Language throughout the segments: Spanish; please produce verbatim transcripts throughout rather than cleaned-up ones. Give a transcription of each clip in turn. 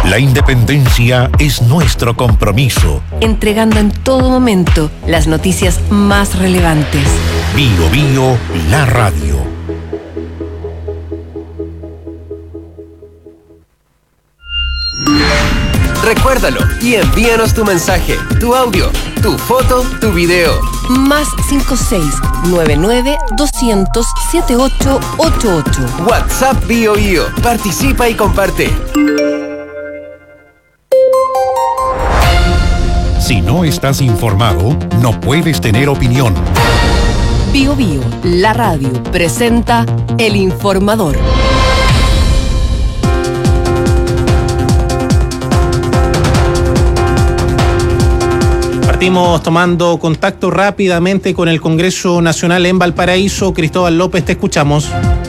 La independencia es nuestro compromiso. Entregando en todo momento las noticias más relevantes. Bio Bio, la radio. Recuérdalo y envíanos tu mensaje, tu audio, tu foto, tu video. Más cinco seis nueve nueve dos cero cero siete ocho ocho ocho. WhatsApp Bio Bio. Participa y comparte. Si no estás informado, no puedes tener opinión. Bio Bio, la radio, presenta El Informador. Partimos tomando contacto rápidamente con el Congreso Nacional en Valparaíso. Cristóbal López, te escuchamos.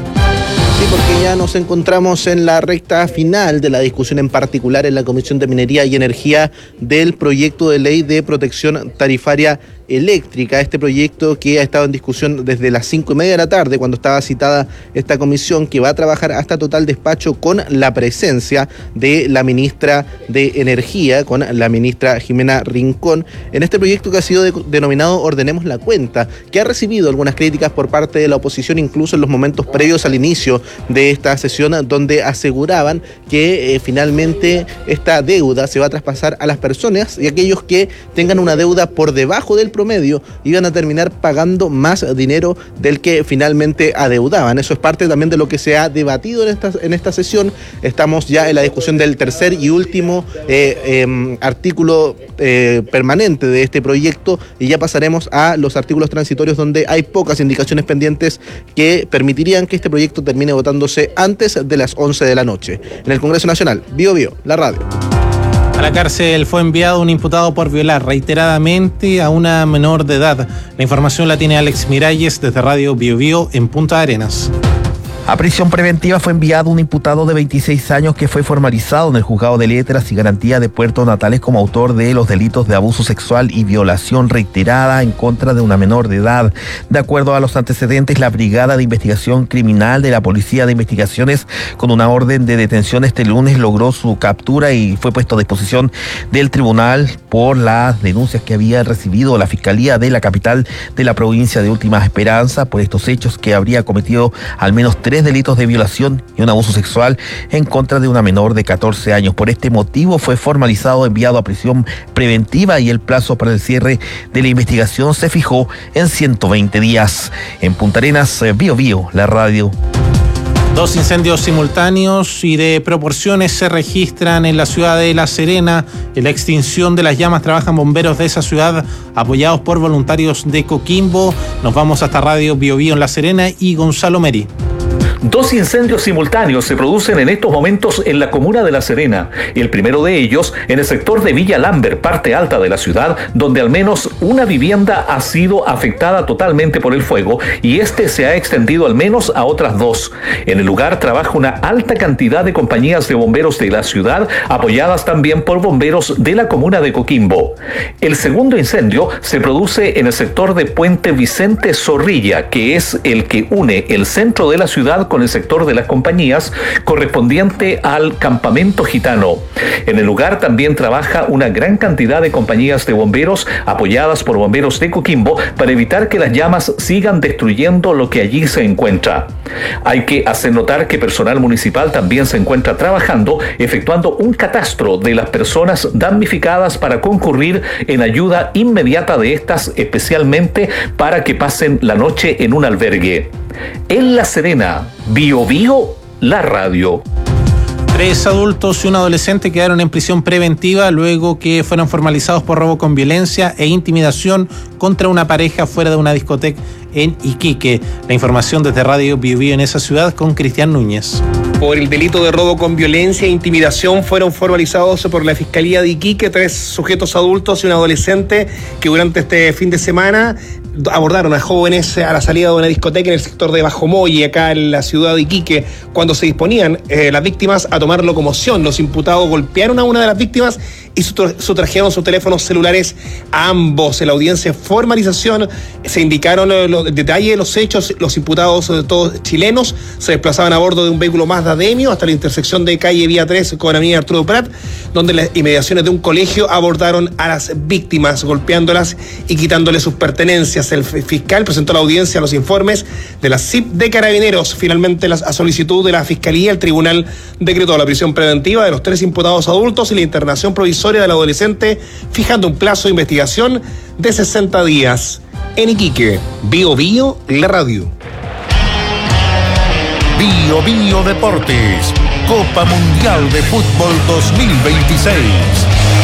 Sí, porque ya nos encontramos en la recta final de la discusión, en particular en la Comisión de Minería y Energía, del proyecto de ley de protección tarifaria eléctrica. Este proyecto que ha estado en discusión desde las cinco y media de la tarde, cuando estaba citada esta comisión, que va a trabajar hasta total despacho con la presencia de la ministra de Energía, con la ministra Jimena Rincón, en este proyecto que ha sido de, denominado Ordenemos la Cuenta, que ha recibido algunas críticas por parte de la oposición, incluso en los momentos previos al inicio de esta sesión, donde aseguraban que eh, finalmente esta deuda se va a traspasar a las personas, y aquellos que tengan una deuda por debajo del promedio iban a terminar pagando más dinero del que finalmente adeudaban. Eso es parte también de lo que se ha debatido en esta, en esta sesión. Estamos ya en la discusión del tercer y último eh, eh, artículo eh, permanente de este proyecto, y ya pasaremos a los artículos transitorios, donde hay pocas indicaciones pendientes que permitirían que este proyecto termine votándose antes de las once de la noche. En el Congreso Nacional, Bio Bio, la radio. A la cárcel fue enviado un imputado por violar reiteradamente a una menor de edad. La información la tiene Alex Miralles desde Radio Bio Bio en Punta Arenas. A prisión preventiva fue enviado un imputado de veintiséis años que fue formalizado en el Juzgado de Letras y Garantía de Puerto Natales como autor de los delitos de abuso sexual y violación reiterada en contra de una menor de edad. De acuerdo a los antecedentes, la Brigada de Investigación Criminal de la Policía de Investigaciones, con una orden de detención este lunes, logró su captura y fue puesto a disposición del tribunal por las denuncias que había recibido la Fiscalía de la capital de la provincia de Última Esperanza por estos hechos, que habría cometido al menos tres delitos de violación y un abuso sexual en contra de una menor de catorce años. Por este motivo fue formalizado, enviado a prisión preventiva, y el plazo para el cierre de la investigación se fijó en ciento veinte días. En Punta Arenas, Bio Bio, la radio. Dos incendios simultáneos y de proporciones se registran en la ciudad de La Serena. En la extinción de las llamas trabajan bomberos de esa ciudad, apoyados por voluntarios de Coquimbo. Nos vamos hasta Radio Bio Bio en La Serena y Gonzalo Meri. Dos incendios simultáneos se producen en estos momentos en la comuna de La Serena. El primero de ellos en el sector de Villa Lambert, parte alta de la ciudad, donde al menos una vivienda ha sido afectada totalmente por el fuego, y este se ha extendido al menos a otras dos. En el lugar trabaja una alta cantidad de compañías de bomberos de la ciudad, apoyadas también por bomberos de la comuna de Coquimbo. El segundo incendio se produce en el sector de Puente Vicente Zorrilla, que es el que une el centro de la ciudad con el sector de las compañías, correspondiente al campamento gitano. En el lugar también trabaja una gran cantidad de compañías de bomberos, apoyadas por bomberos de Coquimbo, para evitar que las llamas sigan destruyendo lo que allí se encuentra. Hay que hacer notar que personal municipal también se encuentra trabajando, efectuando un catastro de las personas damnificadas para concurrir en ayuda inmediata de estas, especialmente para que pasen la noche en un albergue. En La Serena, Bio Bio, la radio. Tres adultos y un adolescente quedaron en prisión preventiva luego que fueron formalizados por robo con violencia e intimidación contra una pareja fuera de una discoteca en Iquique. La información desde Radio Bio Bio en esa ciudad con Cristian Núñez. Por el delito de robo con violencia e intimidación fueron formalizados por la Fiscalía de Iquique tres sujetos adultos y un adolescente que durante este fin de semana abordaron a jóvenes a la salida de una discoteca en el sector de Bajomoy, acá en la ciudad de Iquique, cuando se disponían eh, las víctimas a tomar locomoción. Los imputados golpearon a una de las víctimas y sustrajeron sus teléfonos celulares a ambos. En la audiencia de formalización se indicaron los detalles de los hechos. Los imputados, todos chilenos, se desplazaban a bordo de un vehículo Mazda Demio hasta la intersección de calle Vía tres con avenida Arturo Prat, donde en las inmediaciones de un colegio abordaron a las víctimas, golpeándolas y quitándoles sus pertenencias. El fiscal presentó a la audiencia los informes de la C I P de Carabineros. Finalmente, a solicitud de la Fiscalía, el tribunal decretó la prisión preventiva de los tres imputados adultos y la internación provisoria del adolescente, fijando un plazo de investigación de sesenta días. En Iquique, Bio Bio, la radio. Bio Bio Deportes, Copa Mundial de Fútbol dos mil veintiséis.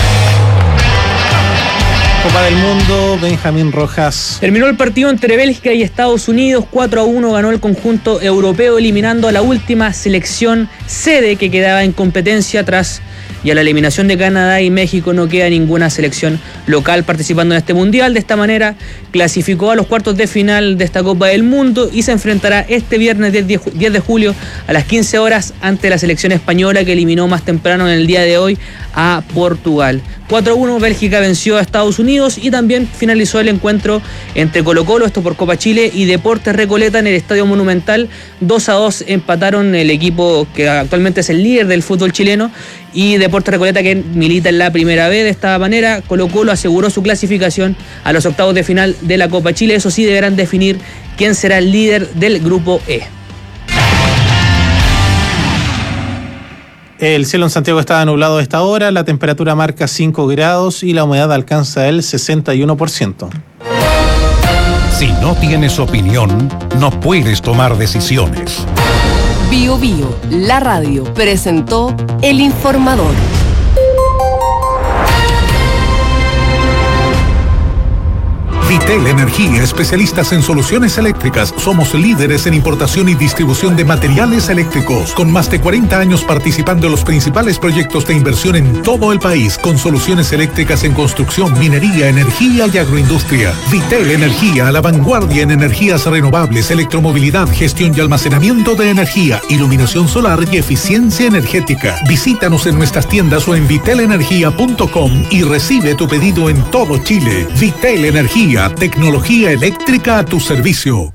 Copa del Mundo, Benjamín Rojas. Terminó el partido entre Bélgica y Estados Unidos. cuatro a uno ganó el conjunto europeo, eliminando a la última selección sede que quedaba en competencia tras y a la eliminación de Canadá y México. No queda ninguna selección local participando en este mundial. De esta manera clasificó a los cuartos de final de esta Copa del Mundo y se enfrentará este viernes diez de julio a las quince horas ante la selección española, que eliminó más temprano en el día de hoy a Portugal. cuatro a uno Bélgica venció a Estados Unidos y también finalizó el encuentro entre Colo-Colo, esto por Copa Chile, y Deportes Recoleta en el Estadio Monumental. dos a dos empataron el equipo que actualmente es el líder del fútbol chileno y Deportes Recoleta, que milita en la primera B. De esta manera, Colo-Colo aseguró su clasificación a los octavos de final de la Copa Chile. Eso sí, deberán definir quién será el líder del Grupo E. El cielo en Santiago está nublado a esta hora, la temperatura marca cinco grados y la humedad alcanza el sesenta y uno por ciento. Si no tienes opinión, no puedes tomar decisiones. Bio Bio, la radio, presentó El Informador. Vitel Energía, especialistas en soluciones eléctricas. Somos líderes en importación y distribución de materiales eléctricos, con más de cuarenta años participando en los principales proyectos de inversión en todo el país, con soluciones eléctricas en construcción, minería, energía y agroindustria. Vitel Energía, a la vanguardia en energías renovables, electromovilidad, gestión y almacenamiento de energía, iluminación solar y eficiencia energética. Visítanos en nuestras tiendas o en vitel energía punto com y recibe tu pedido en todo Chile. Vitel Energía, tecnología eléctrica a tu servicio.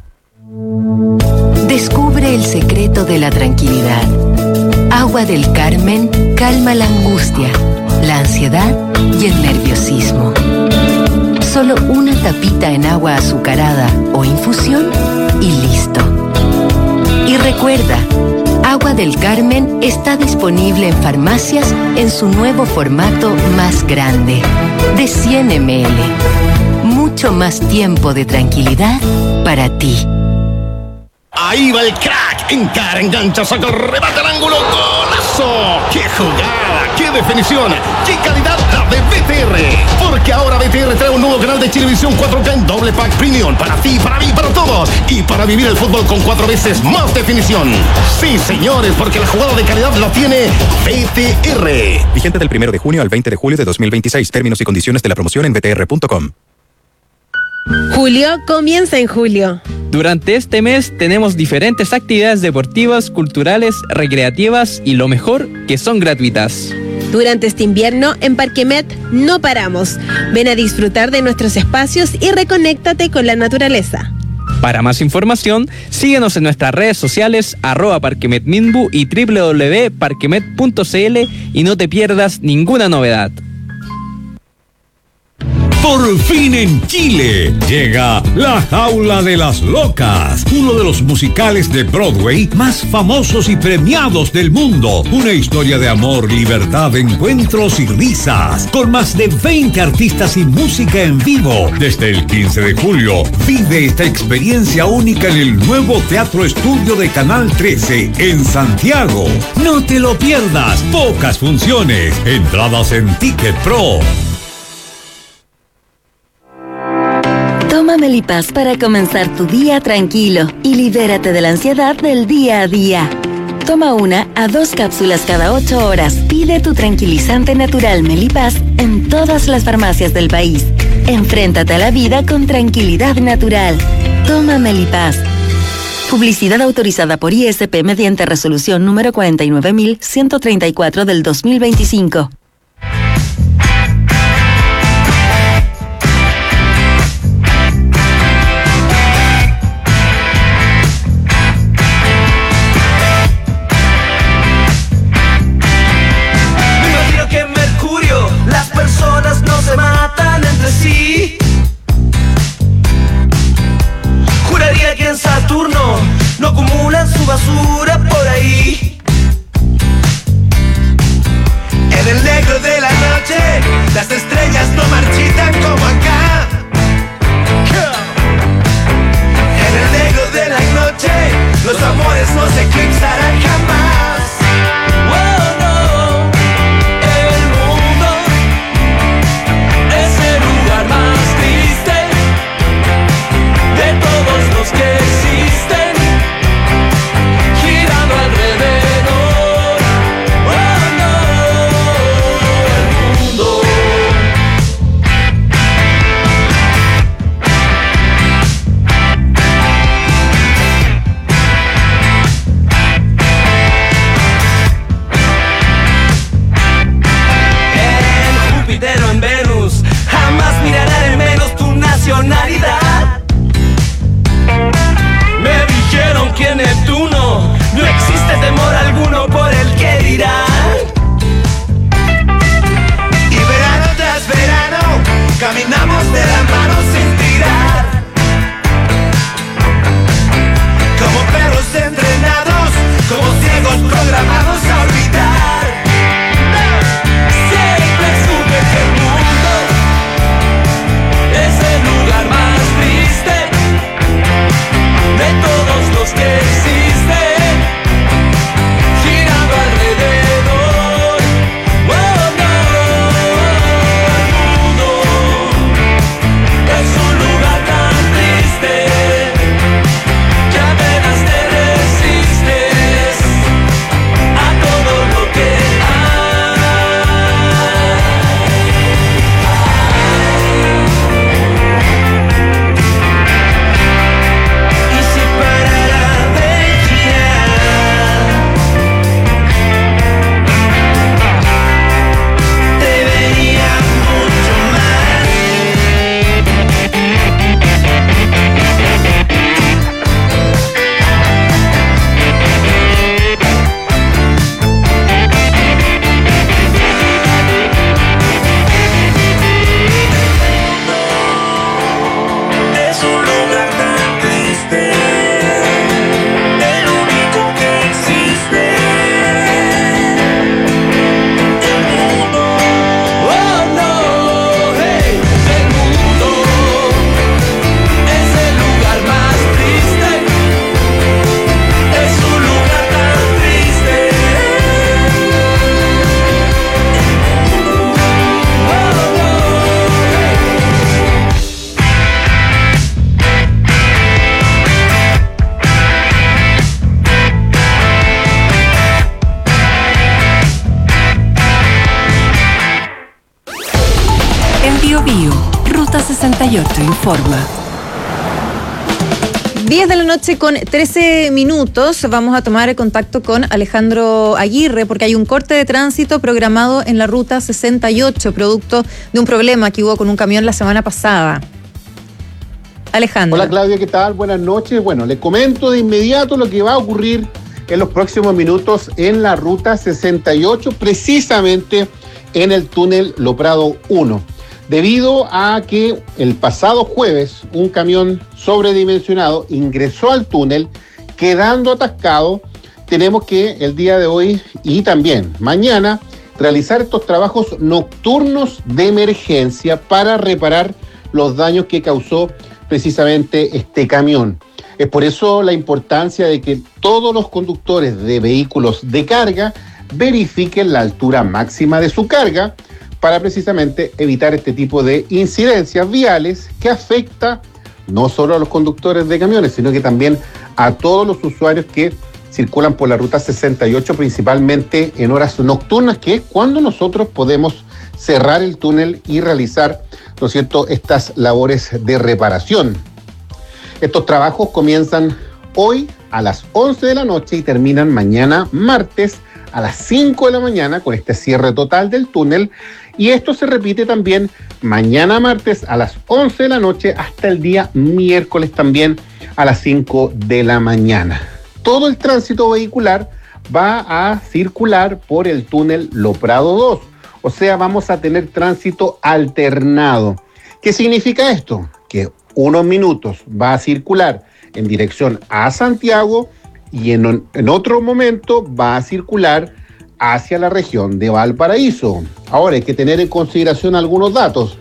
Descubre el secreto de la tranquilidad. Agua del Carmen calma la angustia, la ansiedad y el nerviosismo. Solo una tapita en agua azucarada o infusión y listo. Y recuerda, Agua del Carmen está disponible en farmacias en su nuevo formato más grande, de cien mililitros. Mucho más tiempo de tranquilidad para ti. Ahí va el crack, encara, engancha, saca, remata al ángulo, ¡golazo! ¡Qué jugada! ¡Qué definición! ¡Qué calidad la de B T R! Porque ahora B T R trae un nuevo canal de Chilevisión cuatro K en doble pack premium para ti, para mí, para todos, y para vivir el fútbol con cuatro veces más definición. Sí, señores, porque la jugada de calidad la tiene B T R. Vigente del primero de junio al veinte de julio de dos mil veintiséis. Términos y condiciones de la promoción en b t r punto com. Julio comienza en julio. Durante este mes tenemos diferentes actividades deportivas, culturales, recreativas y lo mejor, que son gratuitas. Durante este invierno, en Parquemet no paramos. Ven a disfrutar de nuestros espacios y reconéctate con la naturaleza. Para más información, síguenos en nuestras redes sociales, arroba parquemetminbu y doble u doble u doble u punto parquemet punto c l y no te pierdas ninguna novedad. Por fin en Chile llega La Jaula de las Locas, uno de los musicales de Broadway más famosos y premiados del mundo. Una historia de amor, libertad, encuentros y risas, con más de veinte artistas y música en vivo. Desde el quince de julio, vive esta experiencia única en el nuevo Teatro Estudio de Canal trece en Santiago. No te lo pierdas, pocas funciones, entradas en Ticket Pro. Toma Melipaz para comenzar tu día tranquilo y libérate de la ansiedad del día a día. Toma una a dos cápsulas cada ocho horas. Pide tu tranquilizante natural Melipaz en todas las farmacias del país. Enfréntate a la vida con tranquilidad natural. Toma Melipaz. Publicidad autorizada por I S P mediante resolución número cuarenta y nueve mil ciento treinta y cuatro del dos mil veinticinco. y ocho informa. diez de la noche con trece minutos. Vamos a tomar contacto con Alejandro Aguirre porque hay un corte de tránsito programado en la ruta sesenta y ocho, producto de un problema que hubo con un camión la semana pasada. Alejandro. Hola Claudia, ¿qué tal? Buenas noches. Bueno, le comento de inmediato lo que va a ocurrir en los próximos minutos en la ruta sesenta y ocho, precisamente en el túnel Loprado uno. Debido a que el pasado jueves un camión sobredimensionado ingresó al túnel, quedando atascado, tenemos que el día de hoy y también mañana realizar estos trabajos nocturnos de emergencia para reparar los daños que causó precisamente este camión. Es por eso la importancia de que todos los conductores de vehículos de carga verifiquen la altura máxima de su carga, para precisamente evitar este tipo de incidencias viales que afecta no solo a los conductores de camiones, sino que también a todos los usuarios que circulan por la ruta sesenta y ocho, principalmente en horas nocturnas, que es cuando nosotros podemos cerrar el túnel y realizar, ¿no es cierto?, estas labores de reparación. Estos trabajos comienzan hoy a las once de la noche y terminan mañana martes a las cinco de la mañana con este cierre total del túnel, y esto se repite también mañana martes a las once de la noche hasta el día miércoles también a las cinco de la mañana. Todo el tránsito vehicular va a circular por el túnel Loprado dos, o sea, vamos a tener tránsito alternado. ¿Qué significa esto? Que unos minutos va a circular en dirección a Santiago y en, en otro momento va a circular hacia la región de Valparaíso. Ahora hay que tener en consideración algunos datos.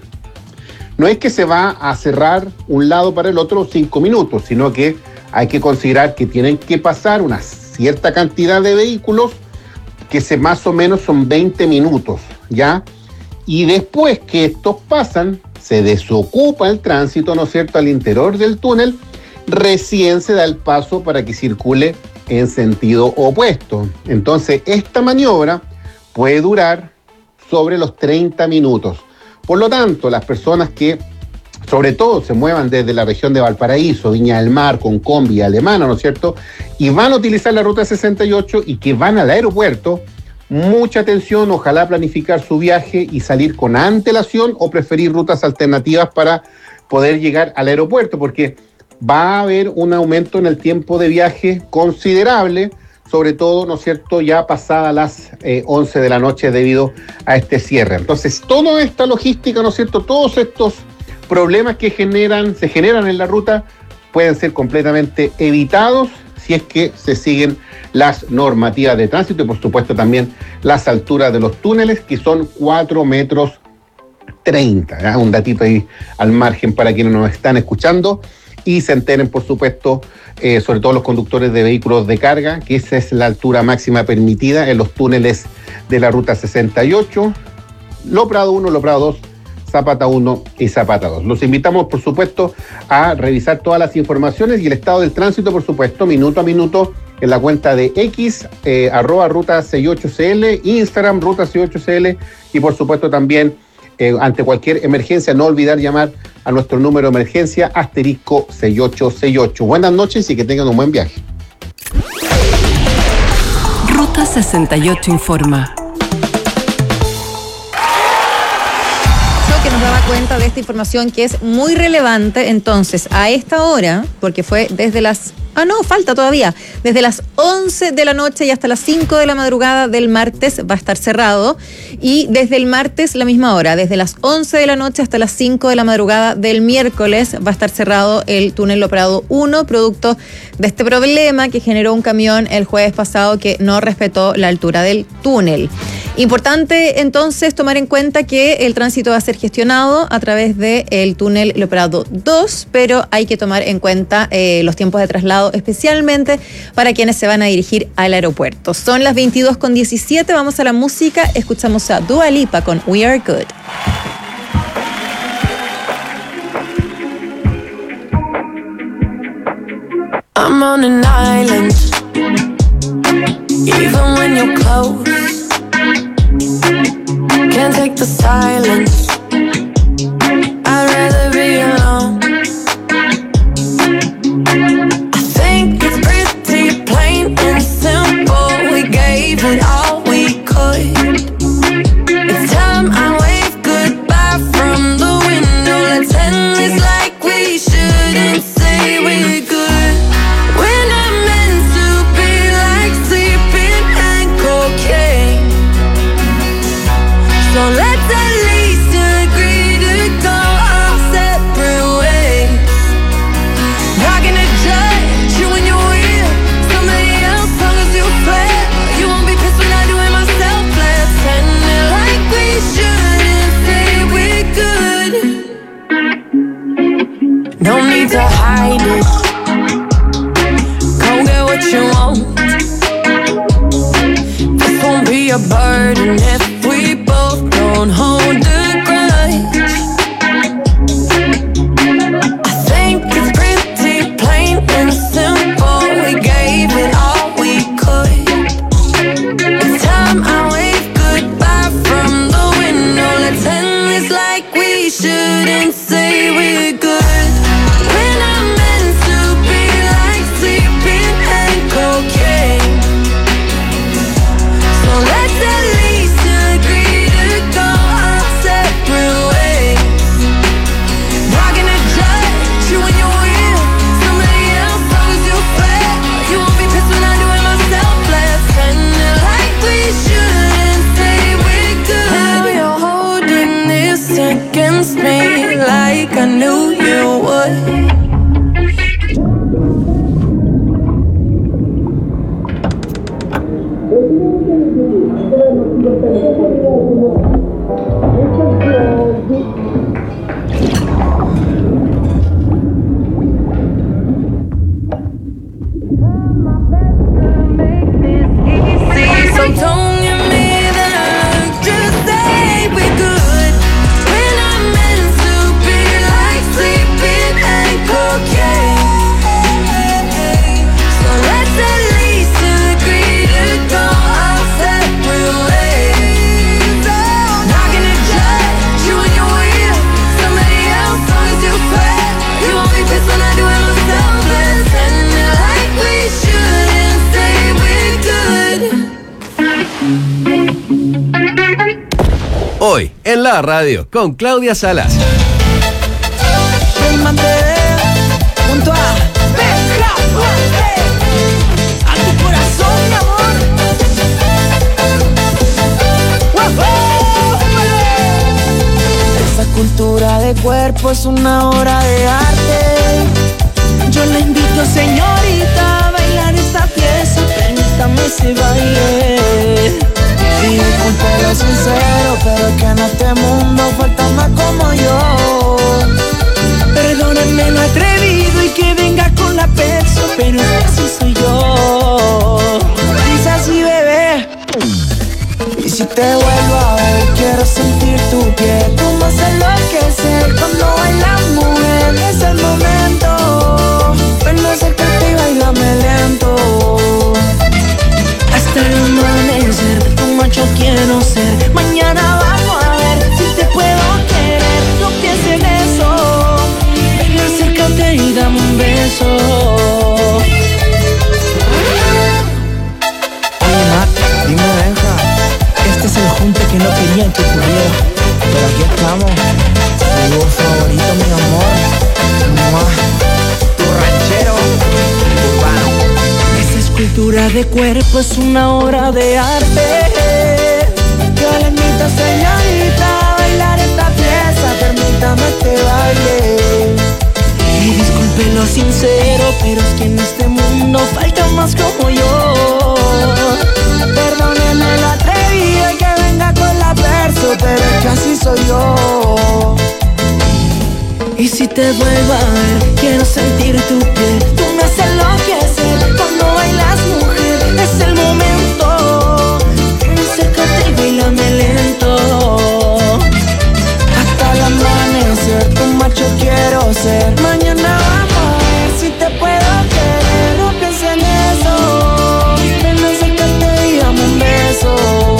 No es que se va a cerrar un lado para el otro cinco minutos, sino que hay que considerar que tienen que pasar una cierta cantidad de vehículos, que se más o menos son veinte minutos, ¿ya? Y después que estos pasan, se desocupa el tránsito, ¿no es cierto?, al interior del túnel, recién se da el paso para que circule en sentido opuesto. Entonces, esta maniobra puede durar sobre los treinta minutos. Por lo tanto, las personas que, sobre todo, se muevan desde la región de Valparaíso, Viña del Mar, Concombi, Alemana, ¿no es cierto?, y van a utilizar la ruta sesenta y ocho y que van al aeropuerto, mucha atención, ojalá planificar su viaje y salir con antelación o preferir rutas alternativas para poder llegar al aeropuerto, porque va a haber un aumento en el tiempo de viaje considerable, sobre todo, ¿no es cierto?, ya pasadas las eh, once de la noche debido a este cierre. Entonces, toda esta logística, ¿no es cierto?, todos estos problemas que generan, se generan en la ruta pueden ser completamente evitados si es que se siguen las normativas de tránsito y, por supuesto, también las alturas de los túneles, que son cuatro metros treinta. ¿eh? Un datito ahí al margen para quienes nos están escuchando y se enteren, por supuesto, eh, sobre todo los conductores de vehículos de carga, que esa es la altura máxima permitida en los túneles de la ruta sesenta y ocho, Loprado uno, Loprado dos, Zapata uno y Zapata dos. Los invitamos, por supuesto, a revisar todas las informaciones y el estado del tránsito, por supuesto, minuto a minuto, en la cuenta de X, eh, arroba ruta sesenta y ocho C L, Instagram, ruta sesenta y ocho C L, y por supuesto también, eh, ante cualquier emergencia, no olvidar llamar a nuestro número de emergencia, asterisco sesenta y ocho sesenta y ocho. Buenas noches y que tengan un buen viaje. Ruta sesenta y ocho informa. Que nos daba cuenta de esta información que es muy relevante. Entonces, a esta hora, porque fue desde las... Ah, no, falta todavía. Desde las once de la noche y hasta las cinco de la madrugada del martes va a estar cerrado. Y desde el martes la misma hora, desde las once de la noche hasta las cinco de la madrugada del miércoles va a estar cerrado el túnel Loprado uno, producto de este problema que generó un camión el jueves pasado que no respetó la altura del túnel. Importante entonces tomar en cuenta que el tránsito va a ser gestionado a través del túnel Loprado dos, pero hay que tomar en cuenta eh, los tiempos de traslado, especialmente para quienes se van a dirigir al aeropuerto. Son las veintidós con diecisiete, vamos a la música, escuchamos a Dua Lipa con We Are Good. I'm on an island, even when you're close. Can't take the silence. I'd rather be alone. gave it all we could. It's time I wave goodbye from the window. Let's end this like we shouldn't say we're good. We're not meant to be like sleeping and cocaine. So let's at least agree to go our separate ways. Not gonna judge you when you're with somebody else, long as you swear. You won't be pissed when I do it myself. Let's end it like we shouldn't say we're good. No need to hide it. Go get what you want. This won't be a burden if we both don't hold a grudge. I think it's pretty plain and simple. We gave it all we could. It's time I wave goodbye from the window. Let's end this like we shouldn't say we're good. We're not meant to be like sleeping and cocaine. So let's at least agree to go our separate ways. Not gonna judge you when you're with somebody else, long as you swear. You won't be pissed when I do it myself. Let's end it like we shouldn't say we're good. Now you're holding this against me like I knew you would. So don't give me that look, just say we're good. We're not meant to be like sleeping and cocaine. So let's at least agree to go our separate ways. Not gonna judge you when you're with somebody else, long as you swear. You won't be pissed when I do it myself. Let's end it like we shouldn't say we're good. Hoy, en la radio, con Claudia Salas. Junto a Benja Fuerte, a tu corazón, mi amor. Esa cultura de cuerpo es una obra de arte. Yo la invito, señorita, a bailar esta pieza. Permítame ese baile. Y disculpe lo sincero, pero es que en este mundo falta más como yo. Perdónenme lo atrevido y que venga con la peso, pero así soy yo. Dice así, bebé. Y si te vuelvo a ver, quiero sentir tu piel. Tú me haces enloquecer cuando bailas, mujer. Es el momento. Ven, acércate y bailame lento. Hasta el amanecer, de tu macho quiero ser. Mañana vamos a ver si te puedo querer. No pienses en eso. Ven, acércate y dame un beso. Oye, Mac, dime, Benja. Este es el junte que no querían que ocurriera, pero aquí estamos. Tu dúo favorito, mi amor. ¡Mua! Tu ranchero urbano. Esa escultura de cuerpo es una obra de arte. Yo le invito, señorita, a bailar esta pieza. Permítame este baile. Y disculpe lo sincero, pero es que en este mundo falta más como yo. Perdóneme lo atrevido y que venga con la verso, pero es que así soy yo. Y si te vuelvo a ver, quiero sentir tu piel. Tú me haces enloquecer cuando bailas, mujer. Es el momento. Acércate y bailame lento. Hasta el amanecer, tu macho quiero ser. Mañana vamos a ver si te puedo querer. No pienses en eso. Ven, acércate y dame un beso.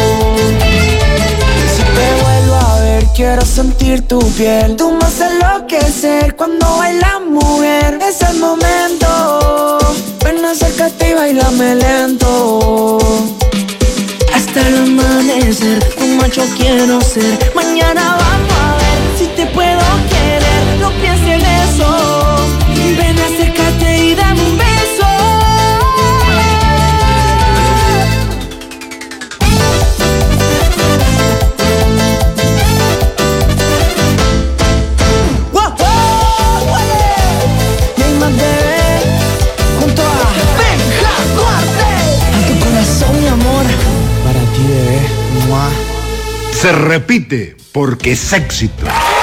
Y si te vuelvo a ver, quiero sentir tu piel. Tú me haces enloquecer cuando bailas, mujer. Es el momento. Ven, acércate y bailame lento. amanecer, tu macho quiero ser. Mañana vamos a ver si te puedo querer. No pienses en eso, ven, acércate y dame un beso. Se repite porque es éxito.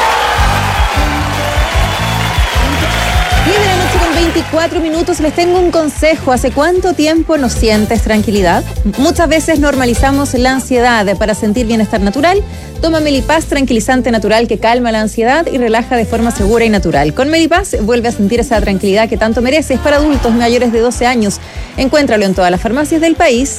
diez de la noche con veinticuatro minutos. Les tengo un consejo. ¿Hace cuánto tiempo no sientes tranquilidad? Muchas veces normalizamos la ansiedad. Para sentir bienestar natural, toma Melipaz, tranquilizante natural que calma la ansiedad y relaja de forma segura y natural. Con Melipaz vuelve a sentir esa tranquilidad que tanto mereces. Para adultos mayores de doce años. Encuéntralo en todas las farmacias del país.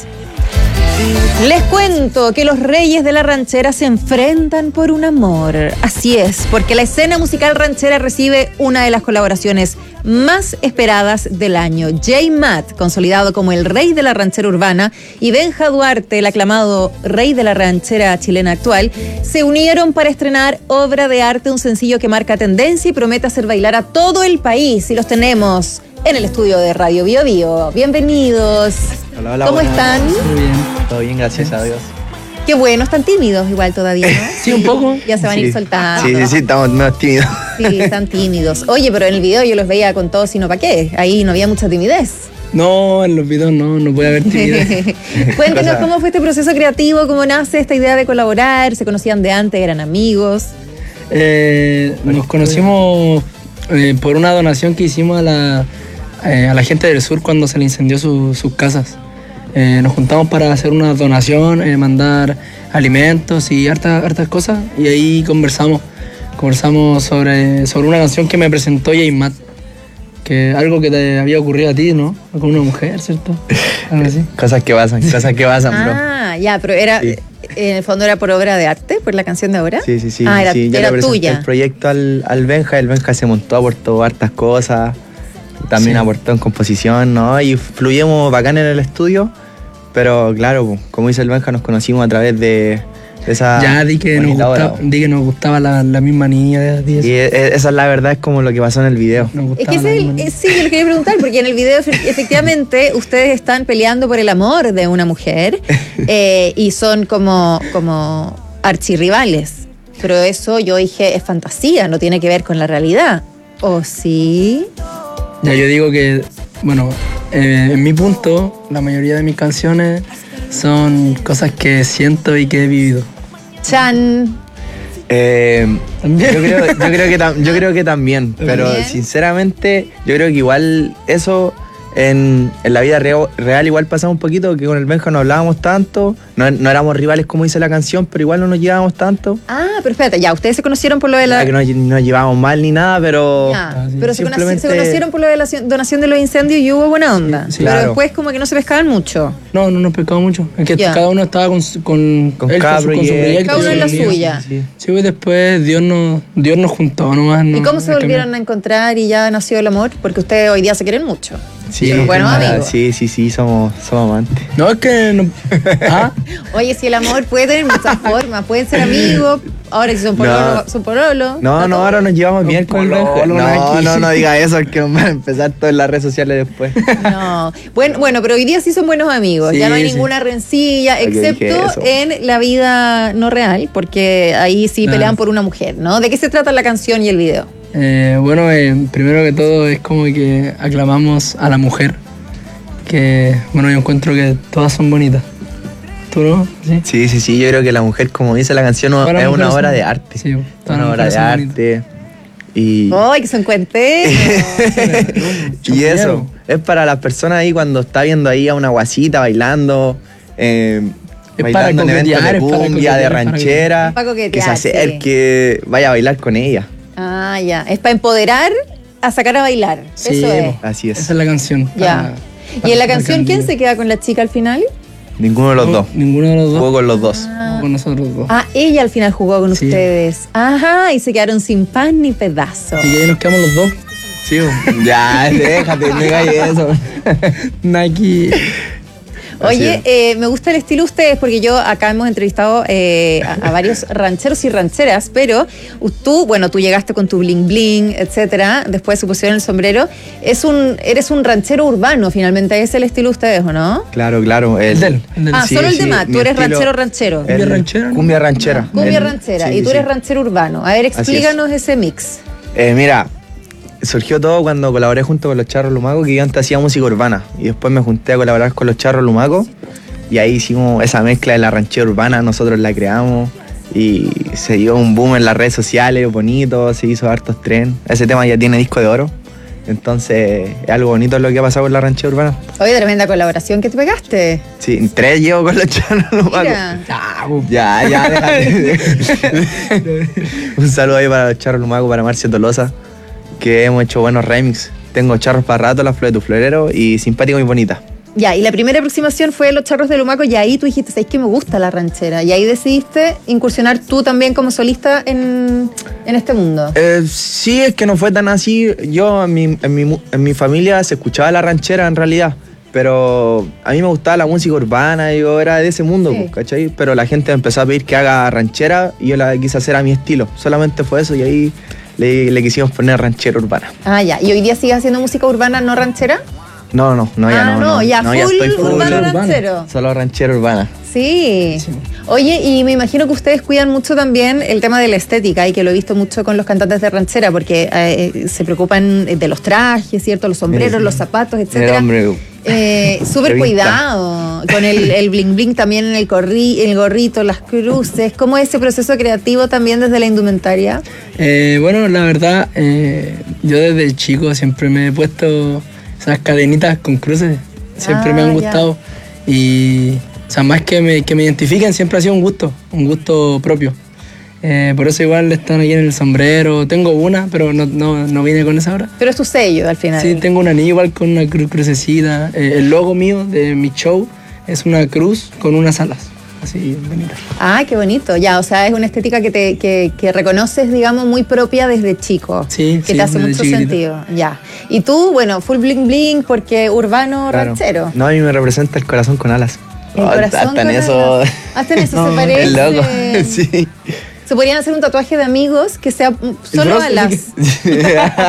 Les cuento que los Reyes de la Ranchera se enfrentan por un amor. Así es, porque la escena musical ranchera recibe una de las colaboraciones más esperadas del año. J. Matt, consolidado como el rey de la ranchera urbana, y Benja Duarte, el aclamado rey de la ranchera chilena actual, se unieron para estrenar Obra de Arte, un sencillo que marca tendencia y promete hacer bailar a todo el país. Y los tenemos en el estudio de Radio Bio Bio. Bienvenidos. Hola, hola, ¿Cómo buenas. están? Muy bien, todo bien, gracias a Dios. Qué bueno, están tímidos igual todavía, ¿no? Sí, un poco. Ya se van a ir Sí. soltando. Sí, sí, sí, estamos más tímidos. Sí, están tímidos. Oye, pero en el video yo los veía con todo sino pa' qué. Ahí no había mucha timidez. No, en los videos no, no puede haber timidez. Cuéntenos Cosa- cómo fue este proceso creativo, cómo nace esta idea de colaborar. ¿Se conocían de antes? ¿Eran amigos? Eh, nos conocimos eh, por una donación que hicimos a la, eh, a la gente del sur cuando se le incendió su- sus casas. Eh, nos juntamos para hacer una donación, eh, mandar alimentos y hartas, hartas cosas. Y ahí conversamos. Conversamos sobre, sobre una canción que me presentó J. Matt. Que algo que te había ocurrido a ti, ¿no? Con una mujer, ¿cierto? Algo así. Cosas que pasan, cosas que pasan, bro. Ah, ya, pero era, Sí. en el fondo era por obra de arte, por la canción de ahora. Sí, sí, sí. Ah, era, sí, yo era le presenté tuya. el proyecto al, al Benja, el Benja se montó, aportó hartas cosas, también Sí. aportó en composición, ¿no? Y fluyemos bacán en el estudio, pero claro, como dice el Benja, nos conocimos a través de, de esa Ya di que, nos bonita gustaba, obra. di que nos gustaba la, la misma niña de diez. Y e- e- esa es la verdad, es como lo que pasó en el video. Es que ese es el- eh, sí, yo le quería preguntar, porque en el video efe- efectivamente ustedes están peleando por el amor de una mujer eh, y son como, como archirrivales. Pero eso yo dije es fantasía, no tiene que ver con la realidad. ¿O sí? Ya yo digo que, bueno, eh, en mi punto, la mayoría de mis canciones son cosas que siento y que he vivido. Chan. Eh, yo, creo, yo, creo que tam- yo creo que también, pero ¿También? sinceramente yo creo que igual eso en, en la vida reo- real igual pasaba un poquito, que con el Benja no hablábamos tanto, no, no éramos rivales como dice la canción, pero igual no nos llevábamos tanto. Ah, pero espérate, ya, ustedes se conocieron por lo de No la... era que nos, nos llevábamos mal ni nada, pero... Ya, pero se, conoci- simplemente- se conocieron por lo de la ci- donación de los incendios y hubo buena onda. Sí, pero claro. después como que no se pescaban mucho. No, no nos pescamos mucho. Es que Ya. cada uno estaba con, su- con, Con él, cada con, su, con su proyecto. proyecto. Cada uno en la su lío. suya. Sí. Sí, y después Dios nos, Dios nos juntó nomás. ¿Y no- cómo se no volvieron a encontrar y ya nació el amor? Porque ustedes hoy día se quieren mucho. Sí, Son buenos nada, amigos. sí, sí, sí, somos, somos amantes. No, es que... No, ¿ah? Oye, si el amor puede tener muchas formas, pueden ser amigos, ahora si son pololo, No. son pololo. No, no, ahora nos llevamos bien con el Benja. pololo, No, Nike. no, no diga eso, que nos van a empezar todo en las redes sociales después. No. Bueno, bueno, pero hoy día sí son buenos amigos. Sí, ya no hay sí. ninguna rencilla, ¿Por qué dije excepto eso? en la vida no real, porque ahí sí Claro. pelean por una mujer, ¿no? ¿De qué se trata la canción y el video? Eh, bueno, eh, primero que todo es como que aclamamos a la mujer. Que, bueno, yo encuentro que todas son bonitas. ¿Tú no? Sí. Sí, sí, sí, yo creo que la mujer, como dice la canción, Todas las es una mujeres obra son- de arte. Sí, todas una las obra de mujeres son arte. Y, ¡Ay, que son cuenteros! y eso, es para las personas ahí cuando está viendo ahí a una guasita bailando, eh, Es bailando en para eventos coquetear, de es para cumbia, coquetear, de es para ranchera, Para que se coquetear, acerque, vaya a bailar con ella. Ah, ya. Es para empoderar a sacar a bailar. Sí, Eso es. Así es. Esa es la canción. Ya. Para- ¿Y en la para canción quién cantar. se queda con la chica al final? Ninguno de los dos. Ninguno de los dos. Jugó con los dos. Con nosotros dos. Ah, ella al final jugó con Sí. ustedes. Ajá, y se quedaron sin pan ni pedazo. Y ahí nos quedamos los dos. Sí, ya, déjate, no digas eso. Nike. Oye, eh, me gusta el estilo de ustedes porque yo acá hemos entrevistado eh, a, a varios rancheros y rancheras, pero tú, bueno, tú llegaste con tu bling bling, etcétera, después se pusieron el sombrero. Es un, eres un ranchero urbano, finalmente, ¿es el estilo de ustedes o no? Claro, claro. El, del, el del. Ah, sí, solo el sí, de Matt, mi tú eres estilo- ranchero ranchero. el- Cumbia ranchera, ¿no? Cumbia ranchera. Cumbia El- ranchera, sí, y tú sí. eres ranchero urbano. A ver, explícanos ese mix. Eh, mira, surgió todo cuando colaboré junto con los Charros Lumacos, que yo antes hacía música urbana. Y después me junté a colaborar con los Charros Lumacos. Y ahí hicimos esa mezcla de la ranchera urbana, nosotros la creamos. Y se dio un boom en las redes sociales, bonito, se hizo hartos tren. Ese tema ya tiene disco de oro. Entonces, es algo bonito lo que ha pasado con la ranchera urbana. Oye, tremenda colaboración que te pegaste. Sí, tres llevo con los Charros Lumacos. Mira. Ya, ya, déjate. Un saludo ahí para los Charros Lumacos, para Marcia Tolosa, que hemos hecho buenos remix. Tengo Charros para rato, La Flor de tu Florero y Simpático y Bonita. Ya, y la primera aproximación fue Los Charros de Lumaco, y ahí tú dijiste, ¿sabes que me gusta la ranchera? Y ahí decidiste incursionar tú también como solista en, en este mundo. Eh, sí, es que no fue tan así. Yo, en mi, en, mi, mu- en mi familia se escuchaba la ranchera en realidad, pero a mí me gustaba la música urbana, y yo era de ese mundo, Sí. pues, ¿cachai? Pero la gente empezó a pedir que haga ranchera y yo la quise hacer a mi estilo. Solamente fue eso y ahí le, le quisimos poner ranchera urbana. Ah, ya. ¿Y hoy día sigues haciendo música urbana no ranchera? No, no, no, ya ah, no. no, ya full, estoy full urbano ranchero. Solo ranchera urbana. Sí. Oye, y me imagino que ustedes cuidan mucho también el tema de la estética, y que lo he visto mucho con los cantantes de ranchera, porque eh, se preocupan de los trajes, ¿cierto? Los sombreros, Mira, los zapatos, El etcétera. hombre. Eh, Súper Revista. cuidado, con el, el bling bling también en el, corri, el gorrito, las cruces. ¿Cómo es ese proceso creativo también desde la indumentaria? Eh, bueno, la verdad, eh, yo desde chico siempre me he puesto esas cadenitas con cruces. Siempre Ah, me han ya. gustado. Y, o sea, más que me, que me identifiquen, siempre ha sido un gusto, un gusto propio. Eh, por eso igual están aquí en el sombrero. Tengo una, pero no, no, no vine con esa ahora. Pero es tu sello al final. Sí, tengo un anillo igual con una cru- crucecita. Eh, el logo mío de mi show es una cruz con unas alas. Así, bonita. Ah, qué bonito. Ya, o sea, es una estética que te que, que reconoces, digamos, muy propia desde chico. Sí, Que sí, te hace desde mucho chiquitito. sentido. Ya. Y tú, bueno, full bling bling porque urbano Claro. ranchero. No, a mí me representa el corazón con alas. El Oh, corazón hasta en con eso. alas. Hasta en eso No, se parece. es loco. Sí. Se podrían hacer un tatuaje de amigos que sea mm, solo bronce, alas. sí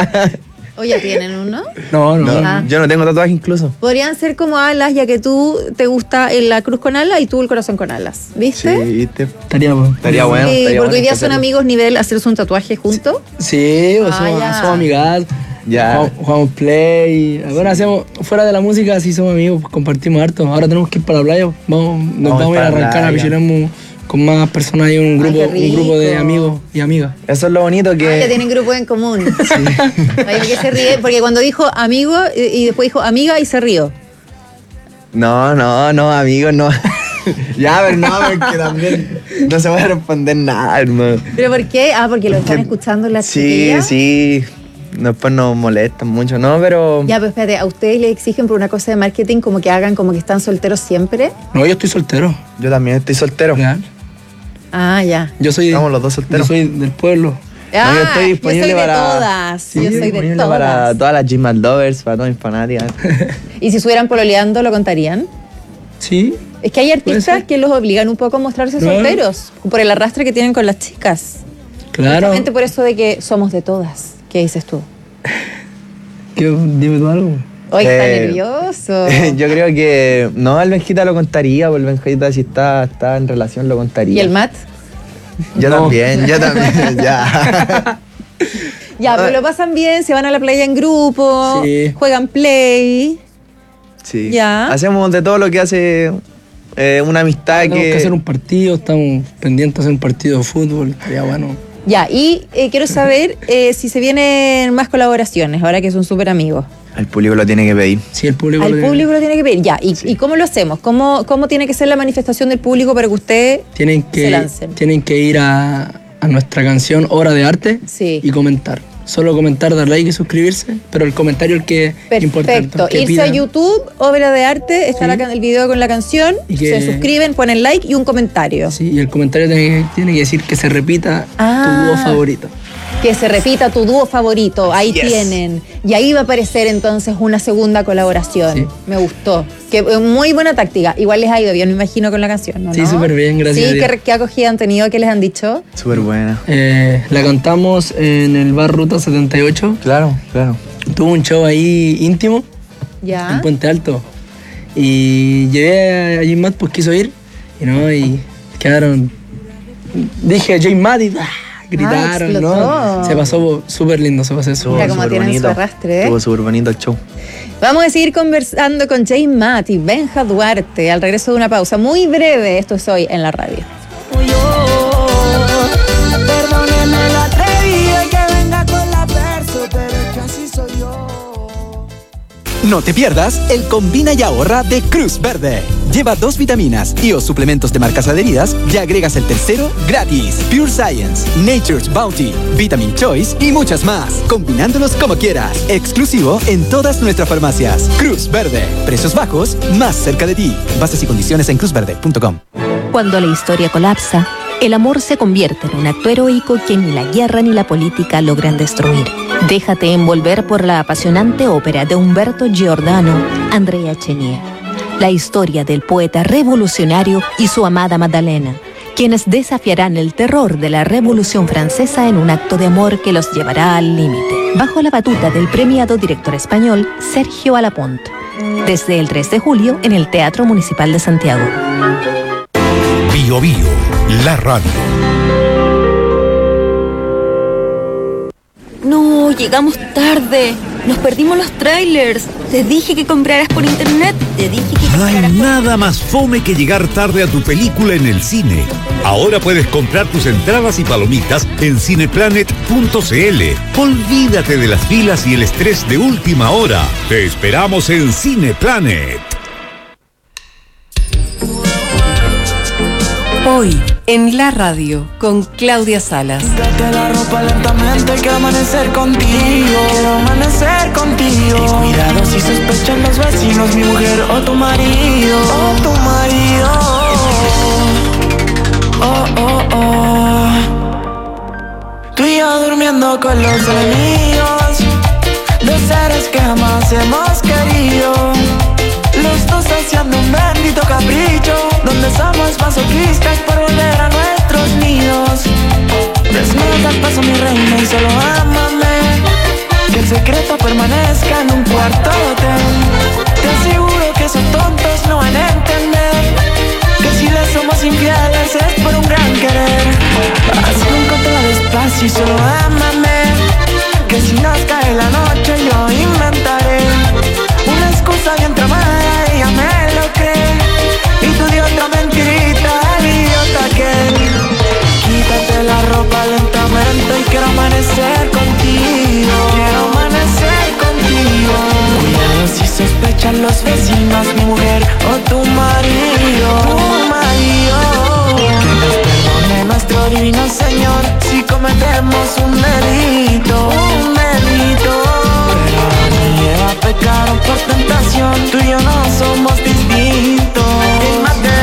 ¿O ya tienen uno? No, no. Ah. Yo no tengo tatuaje incluso. Podrían ser como alas, ya que tú te gusta la cruz con alas y tú el corazón con alas. ¿Viste? Sí, ¿viste? Estaría bueno. Estaría bueno. Sí, estaría porque bueno hoy día son hacerlo. amigos nivel hacerse un tatuaje juntos. Sí, pues Ah, somos, ya. somos amigas. Ya. Jugamos, jugamos play. Bueno, hacemos, fuera de la música sí somos amigos, pues, compartimos harto. Ahora tenemos que ir para la playa. Vamos, nos Vamos vamos, a ir para a la arrancar a playa. Pichilemu con más personas. Hay un Ay, grupo, qué un grupo de rico. amigos y amigas. Eso es lo bonito que. Ah, ya tienen grupo en común. Oye, ¿por qué se ríe? Porque cuando dijo amigo y, y después dijo amiga y se rió. No, no, no, amigos, no. Ya, pero no, porque también no se puede responder nada, hermano. ¿Pero por qué? Ah, porque lo están escuchando las Sí, chiquillas. sí. Después nos molestan mucho, ¿no? Pero. Ya, pero espérate, ¿a ustedes les exigen por una cosa de marketing como que hagan como que están solteros siempre? No, yo estoy soltero. Yo también estoy soltero. Real. Ah, ya. Yo soy, Estamos los dos yo solteros. soy del pueblo. Ah, yo estoy disponible yo soy de para- todas. Sí, yo soy de disponible todas. para todas las Gym Lovers, para todas mis fanáticas. ¿Y si estuvieran pololeando, lo contarían? Sí. Es que hay artistas ser. que los obligan un poco a mostrarse Claro. solteros por el arrastre que tienen con las chicas. Claro. Justamente por eso de que somos de todas. ¿Qué dices tú? ¿Qué, dime tú algo. Hoy está Eh, nervioso. Yo creo que. No, el Benjita lo contaría, porque el Benjita si está, está en relación lo contaría. ¿Y el Matt? Yo No. también, yo también, ya. Ya, pero lo pasan bien, se van a la playa en grupo, Sí. juegan play. Sí. Ya. Hacemos de todo lo que hace eh, una amistad Tenemos que. que hacer un partido, estamos pendientes de hacer un partido de fútbol. Estaría bueno. Ya, y eh, quiero saber eh, si se vienen más colaboraciones, ahora que son súper amigos. El público lo tiene que pedir. Sí, el público Al lo tiene- público lo tiene que pedir. Ya, ¿y, ¿y cómo lo hacemos? ¿Cómo, ¿Cómo tiene que ser la manifestación del público para que usted tienen se que, lancen? tienen que ir a, a nuestra canción Hora de Arte Sí. y comentar. Solo comentar, dar like y suscribirse, pero el comentario es el que es importante. Perfecto. que Irse a pidan- YouTube, obra de arte, está Sí. la can- el video con la canción, Y que- se suscriben, ponen like y un comentario. Sí, y el comentario tiene que, tiene que decir que se repita Ah. tu dúo favorito. Que se repita tu dúo favorito, ahí Yes. tienen. Y ahí va a aparecer entonces una segunda colaboración. Sí. Me gustó. Que eh, muy buena táctica. Igual les ha ido bien, me imagino, con la canción, ¿no? Sí, súper bien, gracias Sí, a Dios. ¿qué, ¿qué acogida han tenido? ¿Qué les han dicho? Súper buena. Eh, la cantamos en el bar Ruta setenta y ocho. Claro, claro. Tuvo un show ahí íntimo Ya. en Puente Alto. Y llevé a J Matt, pues quiso ir. Y no, y quedaron. Dije J Matt y ¡ah! Gritaron, explotó. ¿no? Se pasó súper lindo, se pasó súper Mira cómo tienen su arrastre, ¿eh? Estuvo súper bonito el show. Vamos a seguir conversando con Jay Matt y Benja Duarte al regreso de una pausa muy breve. Esto es Hoy en la Radio. Perdóneme lo atrevido y que venga con la perso, pero es que así soy yo. No te pierdas el Combina y Ahorra de Cruz Verde. Lleva dos vitaminas y o suplementos de marcas adheridas y agregas el tercero gratis. Pure Science, Nature's Bounty, Vitamin Choice y muchas más. Combinándolos como quieras. Exclusivo en todas nuestras farmacias. Cruz Verde. Precios bajos, más cerca de ti. Bases y condiciones en cruz verde punto com. Cuando la historia colapsa, el amor se convierte en un acto heroico que ni la guerra ni la política logran destruir. Déjate envolver por la apasionante ópera de Umberto Giordano, Andrea Chenier. La historia del poeta revolucionario y su amada Magdalena, quienes desafiarán el terror de la Revolución Francesa en un acto de amor que los llevará al límite. Bajo la batuta del premiado director español Sergio Alapont. Desde el tres de julio en el Teatro Municipal de Santiago. Bio Bio, la radio. No, llegamos tarde. Nos perdimos los trailers. Te dije que compraras por internet. Te dije que No hay nada más fome que llegar tarde a tu película en el cine. Ahora puedes comprar tus entradas y palomitas en cineplanet punto c l. Olvídate de las filas y el estrés de última hora. Te esperamos en Cineplanet. Hoy en la radio con Claudia Salas. Quítate la ropa lentamente, quiero amanecer contigo. Quiero amanecer contigo. Y cuidado si sospechan los vecinos, mi mujer o tu marido. O tu marido. Oh, oh, oh. Tú y yo durmiendo con los enemigos de seres que jamás hemos querido. Los dos haciendo un bendito capricho, donde somos masoquistas por volver a nuestros nidos. Desnuda al paso mi reina y solo ámame. Que el secreto permanezca en un cuarto de hotel. Te aseguro que esos tontos no van a entender que si les somos infieles es por un gran querer. Así nunca te la despacio y solo ámame. Que si nos cae la noche yo inventaré una excusa bien tramada, ella me lo cree. Y tú di otra mentirita, idiota aquel. Quítate la ropa lentamente y quiero amanecer contigo. Quiero amanecer contigo. Cuidado si sospechan los vecinos, mi mujer o tu marido. Tu marido. Que nos perdone nuestro divino Señor si cometemos un delito. Un delito. Eva pecaron por tentación, tú y yo no somos distintos. ¿Quién más te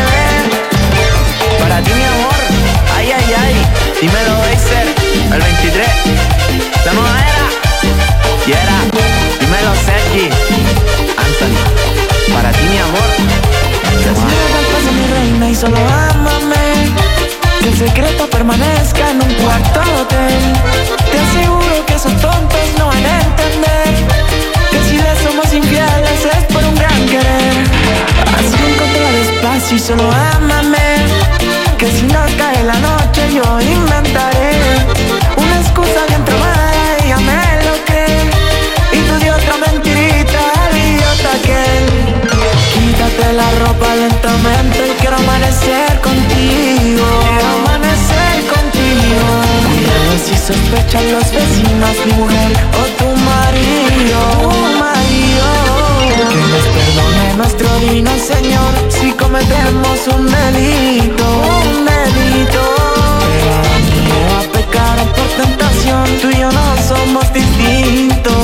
ve? Para ti mi amor, ay, ay, ay. Dímelo, Acer, el veintitrés, la nueva era. Y era, dímelo, Sergi, Anthony. Para ti mi amor. Desnuda al paso mi reina y solo ámame. Que el secreto permanezca en un cuarto de hotel. Te aseguro que esos tontos no van a entender que si les somos infieles es por un gran querer. Así que encontré despacio y solo ámame. Que si nos cae la noche yo inventaré una excusa bien tramada, ella me lo cree. Y tú di otra mentirita, idiota aquel. Quítate la ropa lentamente y quiero amanecer contigo. Quiero amanecer contigo. Cuidado si sospechan los vecinos, mi mujer o tu marido. Tu marido. Que nos perdone nuestro divino Señor si cometemos un delito. Un delito. Pero a mí Eva pecaron por tentación, tú y yo no somos distintos.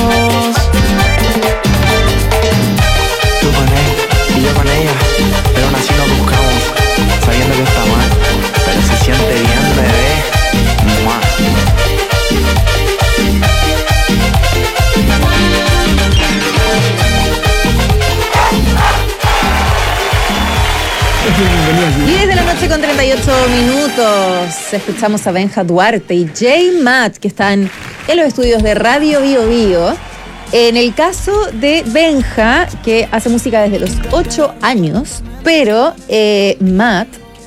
Tú con él y yo con ella, pero aún así nos buscamos, sabiendo que está mal, pero se siente bien, bebé. ¡Mua! noche con treinta y ocho minutos. Escuchamos a Benja Duarte y J Matt, que están en los estudios de Radio Bio Bio. En el caso de Benja, que hace música desde los ocho años, pero eh, Matt,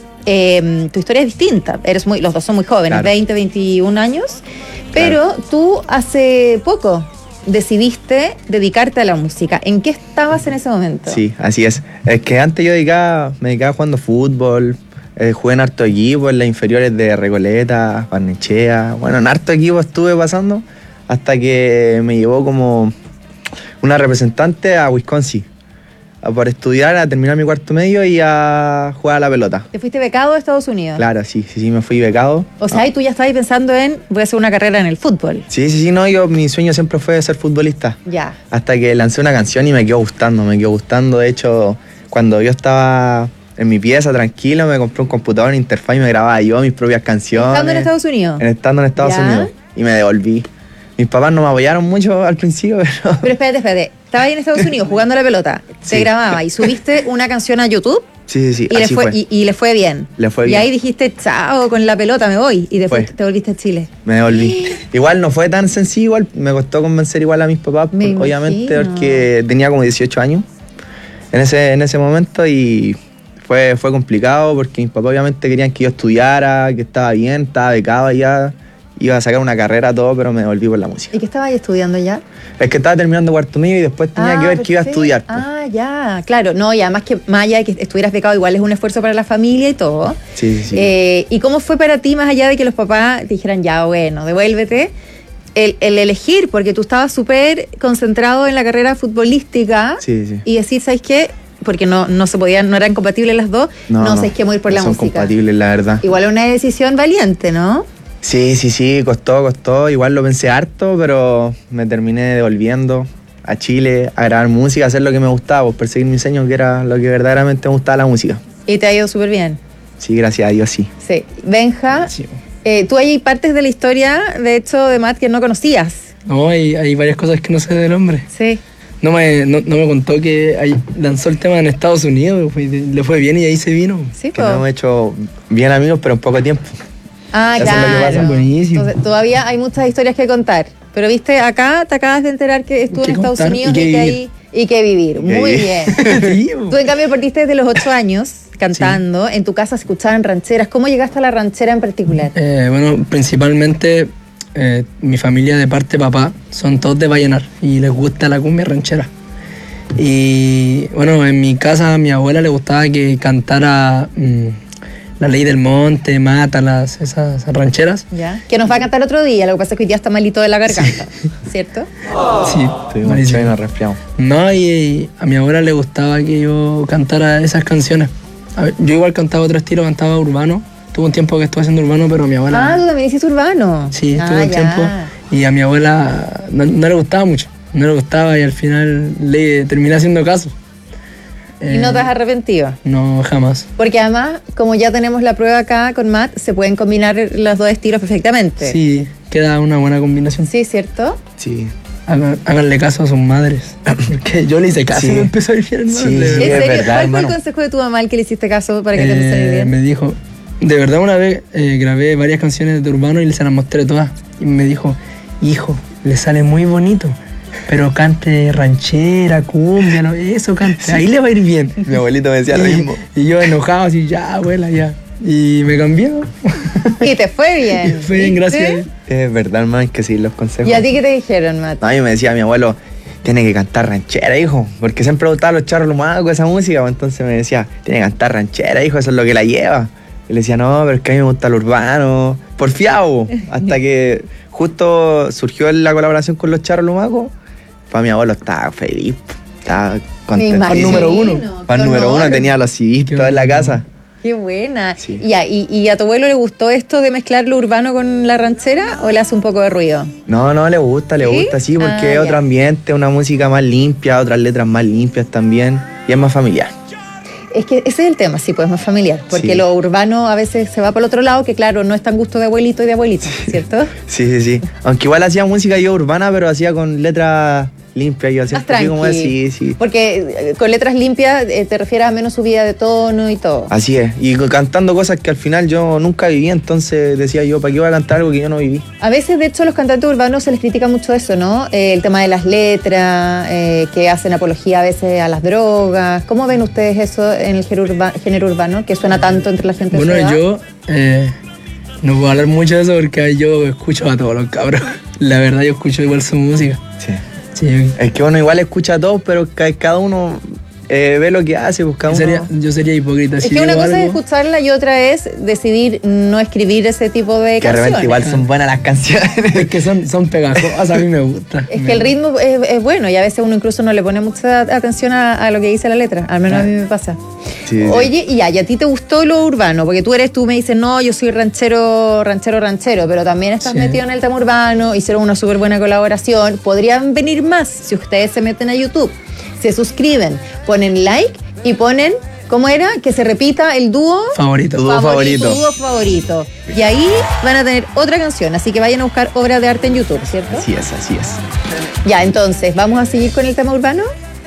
eh, tu historia es distinta. Eres muy, los dos son muy jóvenes, claro. veinte, veintiún años, pero claro. Tú hace poco decidiste dedicarte a la música. ¿En qué estabas en ese momento? Sí, así es. Es que antes yo dedicaba, me dedicaba jugando fútbol, eh, jugué en harto equipo, en las inferiores de Recoleta, Barnechea. Bueno, en harto equipo estuve pasando hasta que me llevó como una representante a Wisconsin a por estudiar, a terminar mi cuarto medio y a jugar a la pelota. ¿Te fuiste becado a Estados Unidos? Claro, sí, sí, sí, me fui becado. O sea, y tú ya estabas pensando en, voy a hacer una carrera en el fútbol. Sí, sí, sí, no, yo, mi sueño siempre fue ser futbolista. Ya. Hasta que lancé una canción y me quedó gustando, me quedó gustando. De hecho, cuando yo estaba en mi pieza tranquilo, me compré un computador en interfaz y me grababa yo mis propias canciones. ¿Estando en Estados Unidos? En, estando en Estados ¿Ya? Unidos. Y me devolví. Mis papás no me apoyaron mucho al principio, pero... Pero espérate, espérate. Estabas ahí en Estados Unidos jugando a la pelota, Sí. te grababa y subiste una canción a YouTube Sí, sí, sí, y, le así fue, fue. Y, y le fue bien. Le fue Y bien. ahí dijiste, chao, con la pelota me voy. Y después Fue. te volviste a Chile. Me devolví. Igual no fue tan sencillo, igual me costó convencer igual a mis papás, Me por- obviamente, imagino. porque tenía como dieciocho años en ese, en ese momento y fue, fue complicado porque mis papás obviamente querían que yo estudiara, que estaba bien, estaba becado allá, iba a sacar una carrera, todo, pero me devolví por la música. ¿Y qué estabas ahí estudiando ya? Es que estaba terminando cuarto medio y después tenía Ah, que ver qué iba a perfecto. estudiar. pues. Ah, ya, claro. No, y además que más allá de que estuvieras becado, igual es un esfuerzo para la familia y todo. Sí, sí, sí. Eh, ¿Y cómo fue para ti, más allá de que los papás te dijeran, ya, bueno, devuélvete, el, el elegir, porque tú estabas súper concentrado en la carrera futbolística Sí, sí. y decir, ¿sabes qué? Porque no, no se podían, no eran compatibles las dos, no, ¿sabes qué? Voy a ir por no la son música. compatibles, la verdad. Igual es una decisión valiente, ¿no? Sí, sí, sí, costó, costó. Igual lo pensé harto, pero me terminé devolviendo a Chile a grabar música, a hacer lo que me gustaba, pues perseguir mi sueño, que era lo que verdaderamente me gustaba, la música. Y te ha ido súper bien. Sí, gracias a Dios, sí. Sí. Benja, eh, tú hay partes de la historia, de hecho, de Matt que no conocías. No, hay, hay varias cosas que no sé del hombre. Sí. No me, no, no me contó que ahí lanzó el tema en Estados Unidos, fue- le fue bien y ahí se vino. Sí, Que nos hemos hecho bien amigos, pero en poco tiempo. Ah, Eso es lo que claro. pasa. Buenísimo. Entonces, todavía hay muchas historias que contar. Pero viste, acá te acabas de enterar que estuvo Que en Estados contar Unidos y que y que ahí y que vivir. que Muy vivir. bien. Tú en cambio partiste desde los ocho años cantando. En tu casa se escuchaban rancheras. ¿Cómo llegaste a la ranchera en particular? Eh, bueno, principalmente eh, mi familia de parte de papá son todos de Vallenar y les gusta la cumbia ranchera. Y bueno, en mi casa a mi abuela le gustaba que cantara mm, La Ley del Monte, Mátalas, esas, esas rancheras. ¿Ya? Que nos va a cantar otro día. Lo que pasa es que hoy día está malito de la garganta. ¿Cierto? Sí, malísimo. Nos resfriamos. No, y, y a mi abuela le gustaba que yo cantara esas canciones. A ver, yo igual cantaba otro estilo, cantaba urbano. Tuve un tiempo que estuve haciendo urbano, pero a mi abuela... Ah, tú también hiciste urbano. Sí, ah, estuve un ya. tiempo. Y a mi abuela no, no le gustaba mucho. No le gustaba y al final le terminé haciendo caso. Y no te has arrepentido. No, jamás. Porque además, como ya tenemos la prueba acá con Matt, se pueden combinar los dos estilos perfectamente. Sí, queda una buena combinación. Sí, ¿cierto? Sí. Hagan- háganle caso a sus madres. Porque yo le hice caso Sí. y me empezó a ir bien, hermano. Sí, de sí, ¿En verdad. es serio? verdad, ¿Cuál fue el hermano. consejo de tu mamá al que le hiciste caso para que te empezara a ir Eh, bien? me dijo, de verdad una vez eh, grabé varias canciones de urbano y se las mostré todas. Y me dijo, hijo, le sale muy bonito, pero cante ranchera, cumbia, no, eso cante, ahí le va a ir bien. Mi abuelito me decía lo Y- mismo. Y yo enojado así, ya, abuela, ya. Y me cambió. Y te fue bien. Fue bien, ¿viste? gracias. Es verdad, hermano, hay que seguir los consejos. ¿Y a ti qué te dijeron, Matt? No, a mí me decía mi abuelo, tiene que cantar ranchera, hijo, porque siempre me gustaban los charros lumagos, esa música, pues, entonces me decía, tiene que cantar ranchera, hijo, eso es lo que la lleva. Y le decía, no, pero es que a mí me gusta el urbano, porfiado, hasta que justo surgió la colaboración con los charros lumagos, pues mi abuelo estaba feliz, estaba contento. imagino. número uno. Fan Qué número honor. uno, tenía los C Ds todos en la casa. Qué buena. Sí. ¿Y, a, y, y a tu abuelo le gustó esto de mezclar lo urbano con la ranchera o le hace un poco de ruido? No, no, le gusta, le ¿Sí? gusta, sí, porque Ah, es ya. otro ambiente, una música más limpia, otras letras más limpias también, y es más familiar. Es que ese es el tema, sí, pues más familiar, porque Sí. lo urbano a veces se va por el otro lado, que claro, no es tan gusto de abuelito y de abuelita, ¿cierto? Sí, sí, sí. Aunque igual hacía música yo urbana, pero hacía con letras limpia. Yo siempre Más así como tranqui. así, sí. Porque eh, con letras limpias eh, te refieres a menos subida de tono y todo. Así es. Y cantando cosas que al final yo nunca viví, entonces decía yo, ¿para qué voy a cantar algo que yo no viví? A veces, de hecho, a los cantantes urbanos se les critica mucho eso, ¿no? Eh, el tema de las letras, eh, que hacen apología a veces a las drogas. ¿Cómo ven ustedes eso en el género, urba- género urbano, que suena tanto entre la gente de Bueno, su edad? yo eh, no puedo hablar mucho de eso porque yo escucho a todos los cabros. La verdad, yo escucho igual su música. Sí. Sí. Es que uno igual escucha a todos, pero ca- cada uno eh, ve lo que hace, pues cada Yo sería, uno... yo sería hipócrita. Es si que una digo cosa es algo- escucharla y otra es decidir no escribir ese tipo de Que de repente canciones. igual son buenas las canciones. Es que son, son pegajosas, a mí me gusta. Es que el ritmo es, es bueno y a veces uno incluso no le pone mucha atención a, a lo que dice la letra. Al menos a mí me pasa. Sí, sí. Oye, y ya, ¿y a ti te gustó lo urbano? Porque tú eres, tú me dices, no, yo soy ranchero, ranchero, ranchero, pero también estás Sí. metido en el tema urbano, hicieron una súper buena colaboración. Podrían venir más si ustedes se meten a YouTube, se suscriben, ponen like y ponen, ¿cómo era? Que se repita el dúo Favorito. Tu dúo favorito. dúo favorito. Y ahí van a tener otra canción, así que vayan a buscar obras de arte en YouTube, ¿cierto? Así es, así es. Ya, entonces, ¿vamos a seguir con el tema urbano?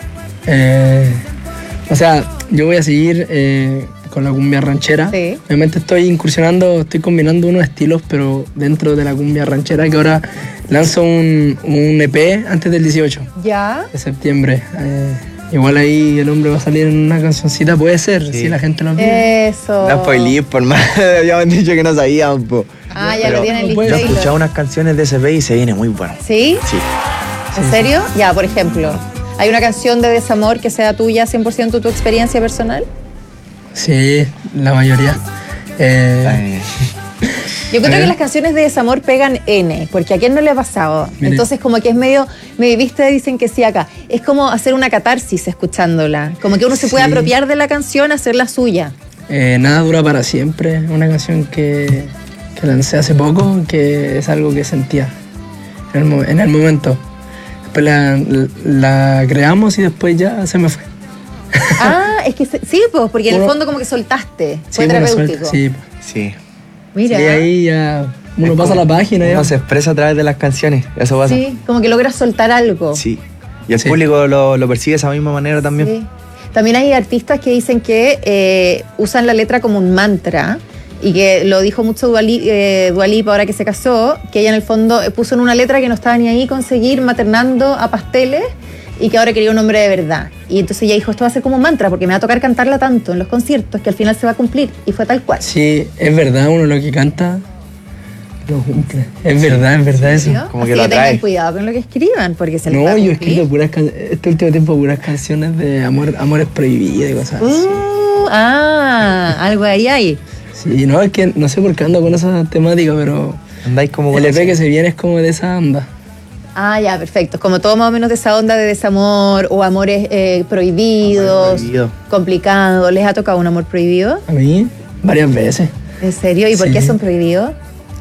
Eh, o sea, yo voy a seguir eh, con la cumbia ranchera. Sí. Obviamente estoy incursionando, estoy combinando unos estilos, pero dentro de la cumbia ranchera, que ahora lanzo un, un E P antes del dieciocho Ya. de septiembre. Eh, igual ahí el hombre va a salir en una cancioncita, puede ser, si la gente lo pide. Eso. No spoilé, por más. Habíamos dicho que no sabíamos, po. Ah, ya Pero lo tienen Yo he listo. escuchado unas canciones de ese P y se viene muy bueno. ¿Sí? Sí. ¿En serio? Ya, por ejemplo, ¿hay una canción de desamor que sea tuya, cien por ciento tu experiencia personal? Sí, la mayoría. Eh, Yo creo A que ver. las canciones de desamor pegan N, porque a quién no le ha pasado. Mire. Entonces, como que es medio, me viste, dicen que sí acá. Es como hacer una catarsis escuchándola. Como que uno se puede Sí. apropiar de la canción, hacerla suya. eh, Nada dura para siempre, una canción que, que lancé hace poco, que es algo que sentía en el, mo- en el momento. Después la, la creamos y después ya se me fue. Ah, es que se- sí, pues, porque en el Uno- fondo como que soltaste. Sí, Fue bueno, terapéutico. suelta, sí. Sí. Mira. Y ahí ya uno Es pasa como- la página. Uno ya. se expresa a través de las canciones, eso pasa. Sí, como que logras soltar algo. Sí. Y el público lo, lo percibe de esa misma manera también. Sí. También hay artistas que dicen que eh, usan la letra como un mantra y que lo dijo mucho Dua Li- eh, Dua Lipa ahora que se casó, que ella en el fondo eh, puso en una letra que no estaba ni ahí con seguir maternando a pasteles y que ahora quería un hombre de verdad. Y entonces ella dijo, esto va a ser como un mantra porque me va a tocar cantarla tanto en los conciertos que al final se va a cumplir. Y fue tal cual. Sí, es verdad, uno lo que canta lo cumple. Es verdad, es verdad eso. ¿No? Así que tengan cuidado con lo que escriban porque se les va a No, yo he cumplir. escrito puras can- este último tiempo puras canciones de amor, amores prohibidos y cosas así. Uh, ah, algo ahí hay. Sí, no, es que no sé por qué ando con esa temática, pero andáis como el con E P eso. que se viene es como de esa onda. Ah, ya, perfecto. Como todo más o menos de esa onda de desamor o amores eh, prohibidos, prohibido. complicados. ¿Les ha tocado un amor prohibido? A mí, varias veces. ¿En serio? ¿Y por Sí. qué son prohibidos?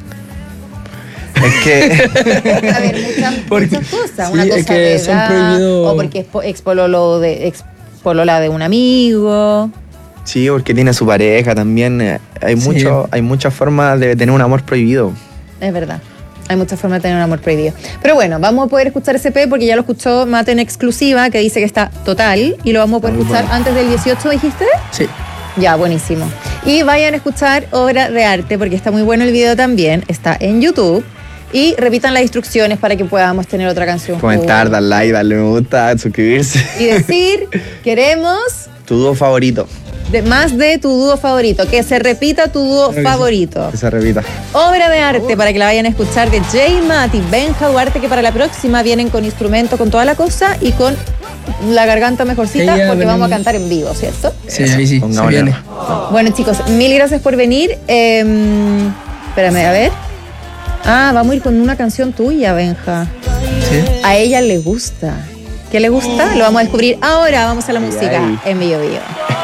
Es que A ver, muchas, muchas cosas. sí, Una es cosa que de son edad, prohibidos- o porque es po- expololo de expolola de un amigo. sí, porque tiene su pareja también. eh, Hay, Sí. mucho, hay muchas formas de tener un amor prohibido. Es verdad. Hay muchas formas de tener un amor prohibido. Pero bueno, vamos a poder escuchar ese P porque ya lo escuchó Mate en exclusiva, que dice que está total. Y lo vamos a poder Muy escuchar bueno. antes del dieciocho, ¿dijiste? Sí. Ya, buenísimo. Y vayan a escuchar Obra de Arte porque está muy bueno el video también. Está en YouTube. Y repitan las instrucciones para que podamos tener otra canción. Comentar, dar like, darle me gusta, suscribirse. Y decir, queremos Tu dúo favorito. de más de tu dúo favorito. Que se repita tu dúo Claro que sí. favorito. Que se repita. Obra de arte para que la vayan a escuchar de Jay Mati, Benja Duarte, que para la próxima vienen con instrumento, con toda la cosa y con la garganta mejorcita Ella porque venimos- vamos a cantar en vivo, ¿cierto? Sí, ahí sí, se Pongámosle. viene. Bueno, chicos, mil gracias por venir. Eh, espérame, a ver. Ah, vamos a ir con una canción tuya, Benja. Sí. A ella le gusta. ¿Qué le gusta? Lo vamos a descubrir ahora. Vamos a la música ay. en Bio Bio.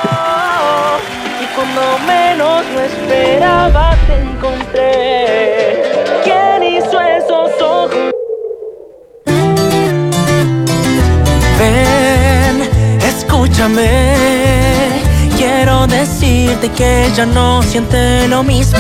Y cuando menos lo esperaba te encontré. ¿Quién hizo esos ojos? Ven, escúchame. Quiero decirte que ya no siente lo mismo.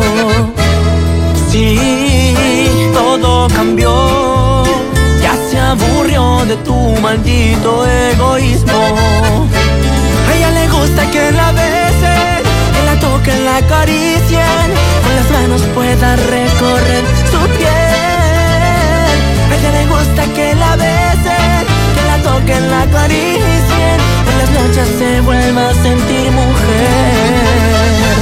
Sí, todo cambió. Ya se aburrió de tu maldito egoísmo. A ella le gusta que la besen, que la toquen, la acaricien, con las manos pueda recorrer su piel. A ella le gusta que la besen, que la toquen, la acaricien, en las noches se vuelva a sentir mujer.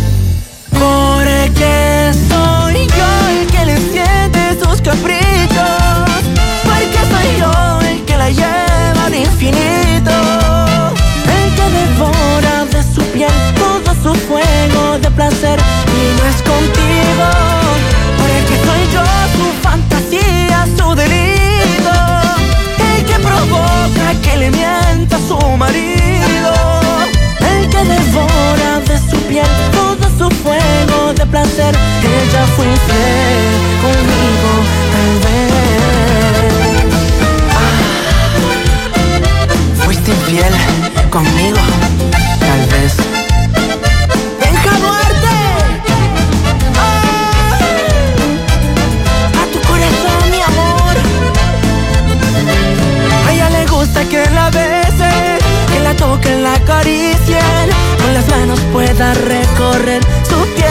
Porque soy yo el que le enciende sus caprichos, porque soy yo el que la lleva al infinito, el que devora de su piel todo su fuego de placer, y no es contigo, porque soy yo su fantasía, su delito, el que provoca que le mienta a su marido, el que devora de su piel todo su fuego de placer. Ella fue infiel conmigo, tal vez. Ah, fuiste infiel conmigo, tal vez. Benja Duarte, ah, a tu corazón, mi amor. A ella le gusta que la besen, que la toquen, la acaricien, con las manos pueda recorrer su piel.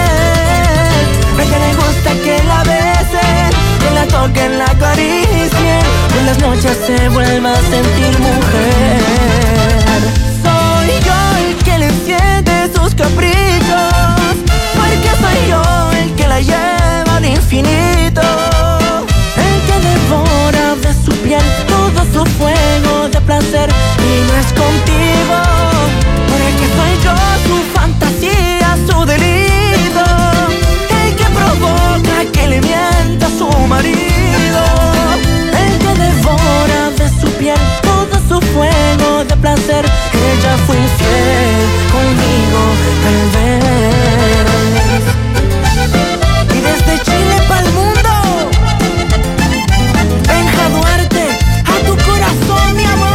A ella le gusta que la besen, que la toquen, la acaricien, con las noches se vuelva a sentir mujer. Soy yo el que le enciende sus caprichos, porque soy yo el que la lleva al infinito, el que devora de su piel todo su fuego de placer, y no es contigo, porque soy yo su fantasía, su delito, el que provoca que le mienta a su marido, el que devora de su piel todo su fuego de placer. Ella fue infiel conmigo, tal vez. Y desde Chile pa'l mundo, Benja Duarte, a tu corazón, mi amor.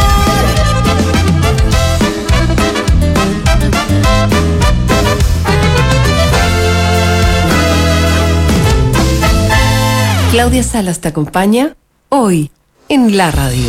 Claudia Salas te acompaña hoy en la radio.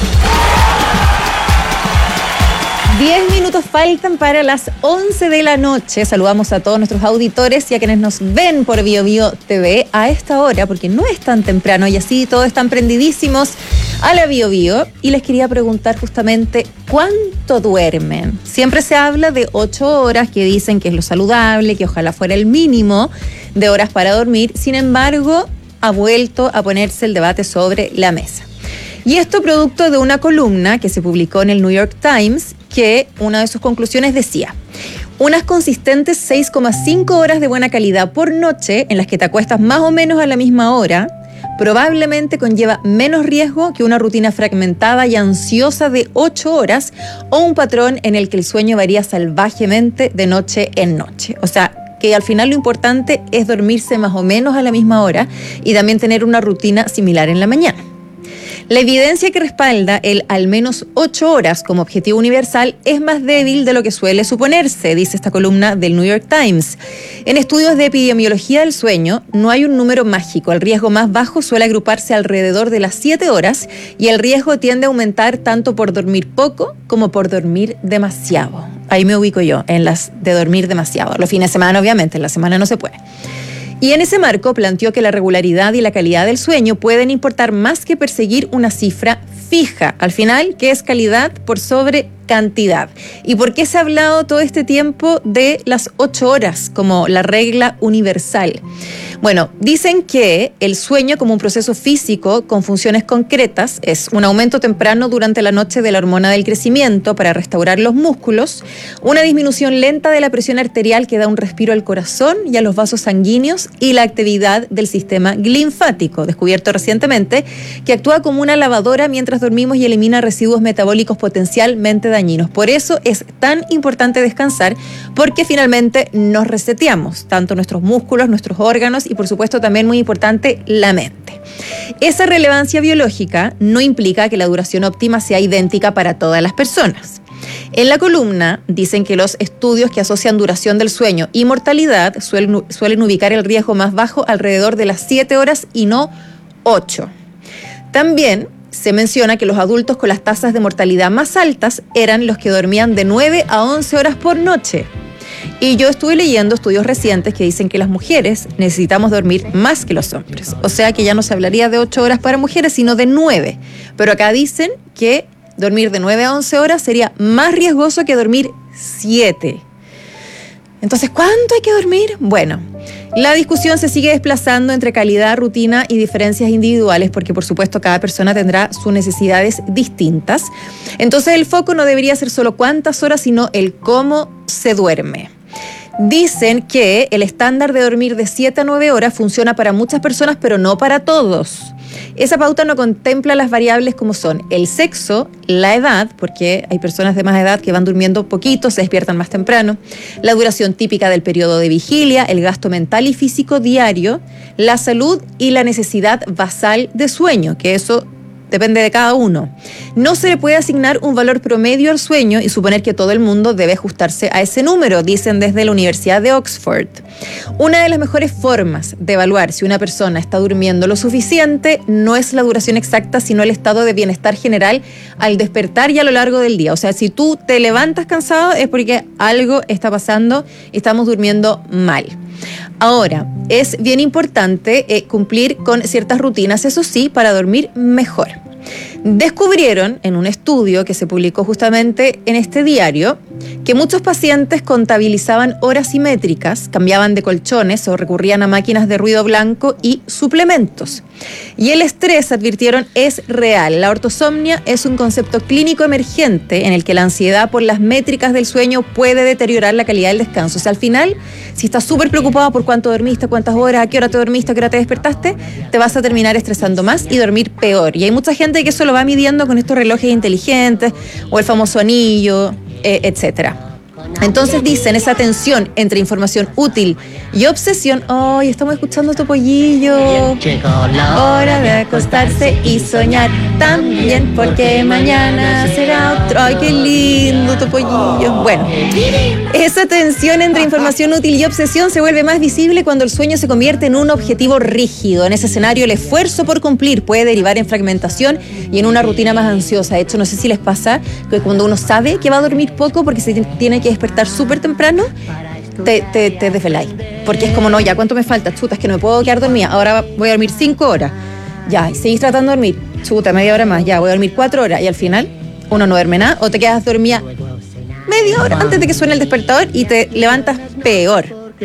Diez minutos faltan para las once de la noche. Saludamos a todos nuestros auditores y a quienes nos ven por Bio Bio T V a esta hora, porque no es tan temprano y así todos están prendidísimos a la Bio Bio. Y les quería preguntar justamente ¿cuánto duermen? Siempre se habla de ocho horas, que dicen que es lo saludable, que ojalá fuera el mínimo de horas para dormir. Sin embargo, ha vuelto a ponerse el debate sobre la mesa. Y esto producto de una columna que se publicó en el New York Times, que una de sus conclusiones decía: unas consistentes seis coma cinco horas de buena calidad por noche, en las que te acuestas más o menos a la misma hora, probablemente conlleva menos riesgo que una rutina fragmentada y ansiosa de ocho horas o un patrón en el que el sueño varía salvajemente de noche en noche. O sea, que al final lo importante es dormirse más o menos a la misma hora y también tener una rutina similar en la mañana. La evidencia que respalda el al menos ocho horas como objetivo universal es más débil de lo que suele suponerse, dice esta columna del New York Times. En estudios de epidemiología del sueño no hay un número mágico. El riesgo más bajo suele agruparse alrededor de las siete horas y el riesgo tiende a aumentar tanto por dormir poco como por dormir demasiado. Ahí me ubico yo, en las de dormir demasiado. Los fines de semana, obviamente, en la semana no se puede. Y en ese marco planteó que la regularidad y la calidad del sueño pueden importar más que perseguir una cifra fija. Al final, que es calidad por sobre cantidad. ¿Y por qué se ha hablado todo este tiempo de las ocho horas como la regla universal? Bueno, dicen que el sueño como un proceso físico con funciones concretas es un aumento temprano durante la noche de la hormona del crecimiento para restaurar los músculos, una disminución lenta de la presión arterial que da un respiro al corazón y a los vasos sanguíneos y la actividad del sistema linfático, descubierto recientemente, que actúa como una lavadora mientras dormimos y elimina residuos metabólicos potencialmente dañinos. Por eso es tan importante descansar, porque finalmente nos reseteamos, tanto nuestros músculos, nuestros órganos y por supuesto también muy importante la mente. Esa relevancia biológica no implica que la duración óptima sea idéntica para todas las personas. En la columna dicen que los estudios que asocian duración del sueño y mortalidad suelen, suelen ubicar el riesgo más bajo alrededor de las siete horas y no ocho. También se menciona que los adultos con las tasas de mortalidad más altas eran los que dormían de nueve a once horas por noche. Y yo estuve leyendo estudios recientes que dicen que las mujeres necesitamos dormir más que los hombres. O sea que ya no se hablaría de ocho horas para mujeres, sino de nueve. Pero acá dicen que dormir de nueve a once horas sería más riesgoso que dormir siete. Entonces, ¿cuánto hay que dormir? Bueno, la discusión se sigue desplazando entre calidad, rutina y diferencias individuales, porque por supuesto cada persona tendrá sus necesidades distintas. Entonces el foco no debería ser solo cuántas horas, sino el cómo se duerme. Dicen que el estándar de dormir de siete a nueve horas funciona para muchas personas, pero no para todos. Esa pauta no contempla las variables como son el sexo, la edad, porque hay personas de más edad que van durmiendo poquito, se despiertan más temprano, la duración típica del periodo de vigilia, el gasto mental y físico diario, la salud y la necesidad basal de sueño, que eso depende de cada uno. No se le puede asignar un valor promedio al sueño y suponer que todo el mundo debe ajustarse a ese número, dicen desde la Universidad de Oxford. Una de las mejores formas de evaluar si una persona está durmiendo lo suficiente no es la duración exacta, sino el estado de bienestar general al despertar y a lo largo del día. O sea, si tú te levantas cansado es porque algo está pasando y estamos durmiendo mal. Ahora, es bien importante eh, cumplir con ciertas rutinas, eso sí, para dormir mejor. Descubrieron en un estudio que se publicó justamente en este diario que muchos pacientes contabilizaban horas simétricas, cambiaban de colchones o recurrían a máquinas de ruido blanco y suplementos. Y el estrés, advirtieron, es real. La ortosomnia es un concepto clínico emergente en el que la ansiedad por las métricas del sueño puede deteriorar la calidad del descanso. O sea, al final, si estás súper preocupado por cuánto dormiste, cuántas horas, a qué hora te dormiste, a qué hora te despertaste, te vas a terminar estresando más y dormir peor. Y hay mucha gente que eso lo va midiendo con estos relojes inteligentes o el famoso anillo, eh, etcétera. Entonces dicen, esa tensión entre información útil y obsesión. ¡Ay, oh, estamos escuchando Topollillo! Llegó la hora de acostarse y soñar también, porque mañana será otro. ¡Ay, qué lindo, Topollillo! Bueno, esa tensión entre información útil y obsesión se vuelve más visible cuando el sueño se convierte en un objetivo rígido. En ese escenario, el esfuerzo por cumplir puede derivar en fragmentación y en una rutina más ansiosa. De hecho, no sé si les pasa que cuando uno sabe que va a dormir poco porque se tiene que despertar súper temprano, te, te, te desveláis. Porque es como, no, ya, ¿cuánto me falta? Chuta, es que no me puedo quedar dormida. Ahora voy a dormir cinco horas. Ya, y seguís tratando de dormir. Chuta, media hora más. Ya, voy a dormir cuatro horas. Y al final, uno no duerme nada. O te quedas dormida media hora antes de que suene el despertador y te levantas peor.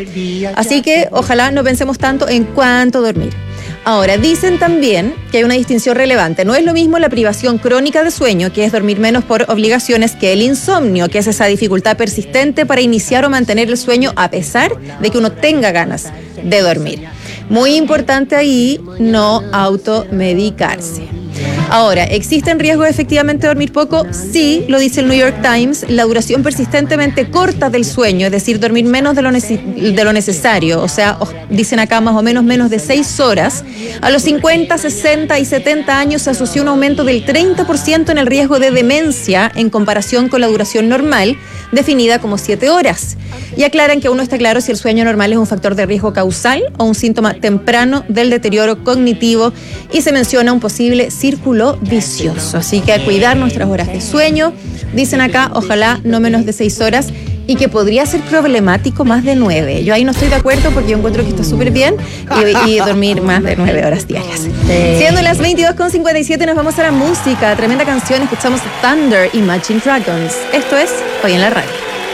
Así que, ojalá no pensemos tanto en cuánto dormir. Ahora, dicen también que hay una distinción relevante. No es lo mismo la privación crónica de sueño, que es dormir menos por obligaciones, que el insomnio, que es esa dificultad persistente para iniciar o mantener el sueño a pesar de que uno tenga ganas de dormir. Muy importante ahí no automedicarse. Ahora, ¿existen riesgos de efectivamente dormir poco? Sí, lo dice el New York Times. La duración persistentemente corta del sueño, es decir, dormir menos de lo, nece- de lo necesario, o sea, o, dicen acá más o menos menos de seis horas, a los cincuenta, sesenta y setenta años se asoció un aumento del treinta por ciento en el riesgo de demencia en comparación con la duración normal, definida como siete horas. Y aclaran que aún no está claro si el sueño normal es un factor de riesgo causal o un síntoma temprano del deterioro cognitivo, y se menciona un posible círculo vicioso. Así que a cuidar nuestras horas de sueño, dicen acá, ojalá no menos de seis horas, y que podría ser problemático más de nueve. Yo ahí no estoy de acuerdo porque yo encuentro que está súper bien y, y dormir más de nueve horas diarias. Sí. Siendo las veintidós con cincuenta y siete, nos vamos a la música. Tremenda canción, escuchamos Thunder, Imagine Dragons. Esto es Hoy en la Radio.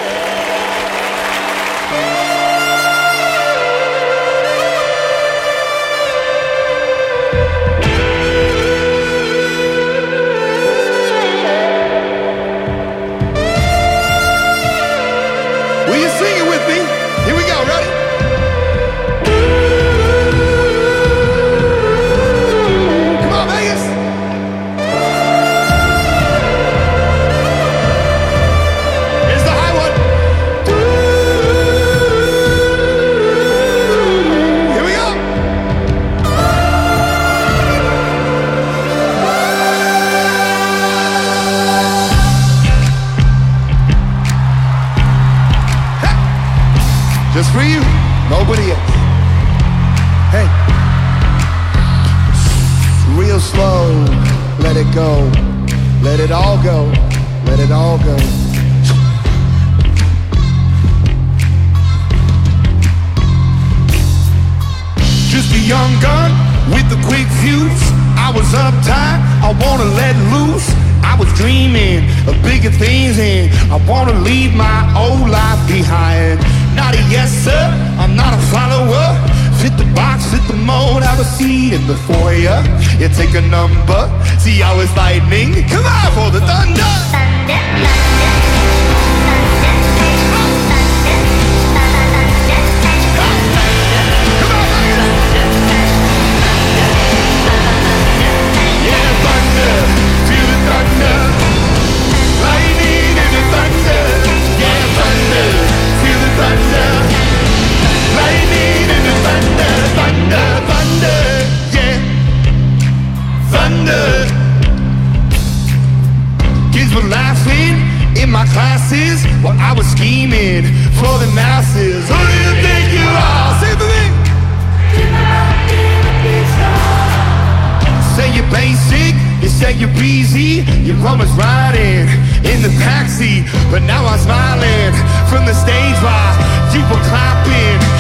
Just for you, nobody else. Hey, real slow. let it go. Let it all go. Let it all go. Just a young gun with a quick fuse. I was uptight, I wanna let loose. I was dreaming of bigger things and I wanna leave my old life behind. Not a yes sir, I'm not a follower. Fit the box, fit the mold, have a seat in before ya. You take a number, see how it's lightning. Come on for the thunder. Thunder, kids were laughing in my classes while I was scheming for the masses. Who do you think you are? Say for me. Say you're basic, you say you're breezy. Your mama's riding in the backseat, but now I'm smiling from the stage while you were clapping.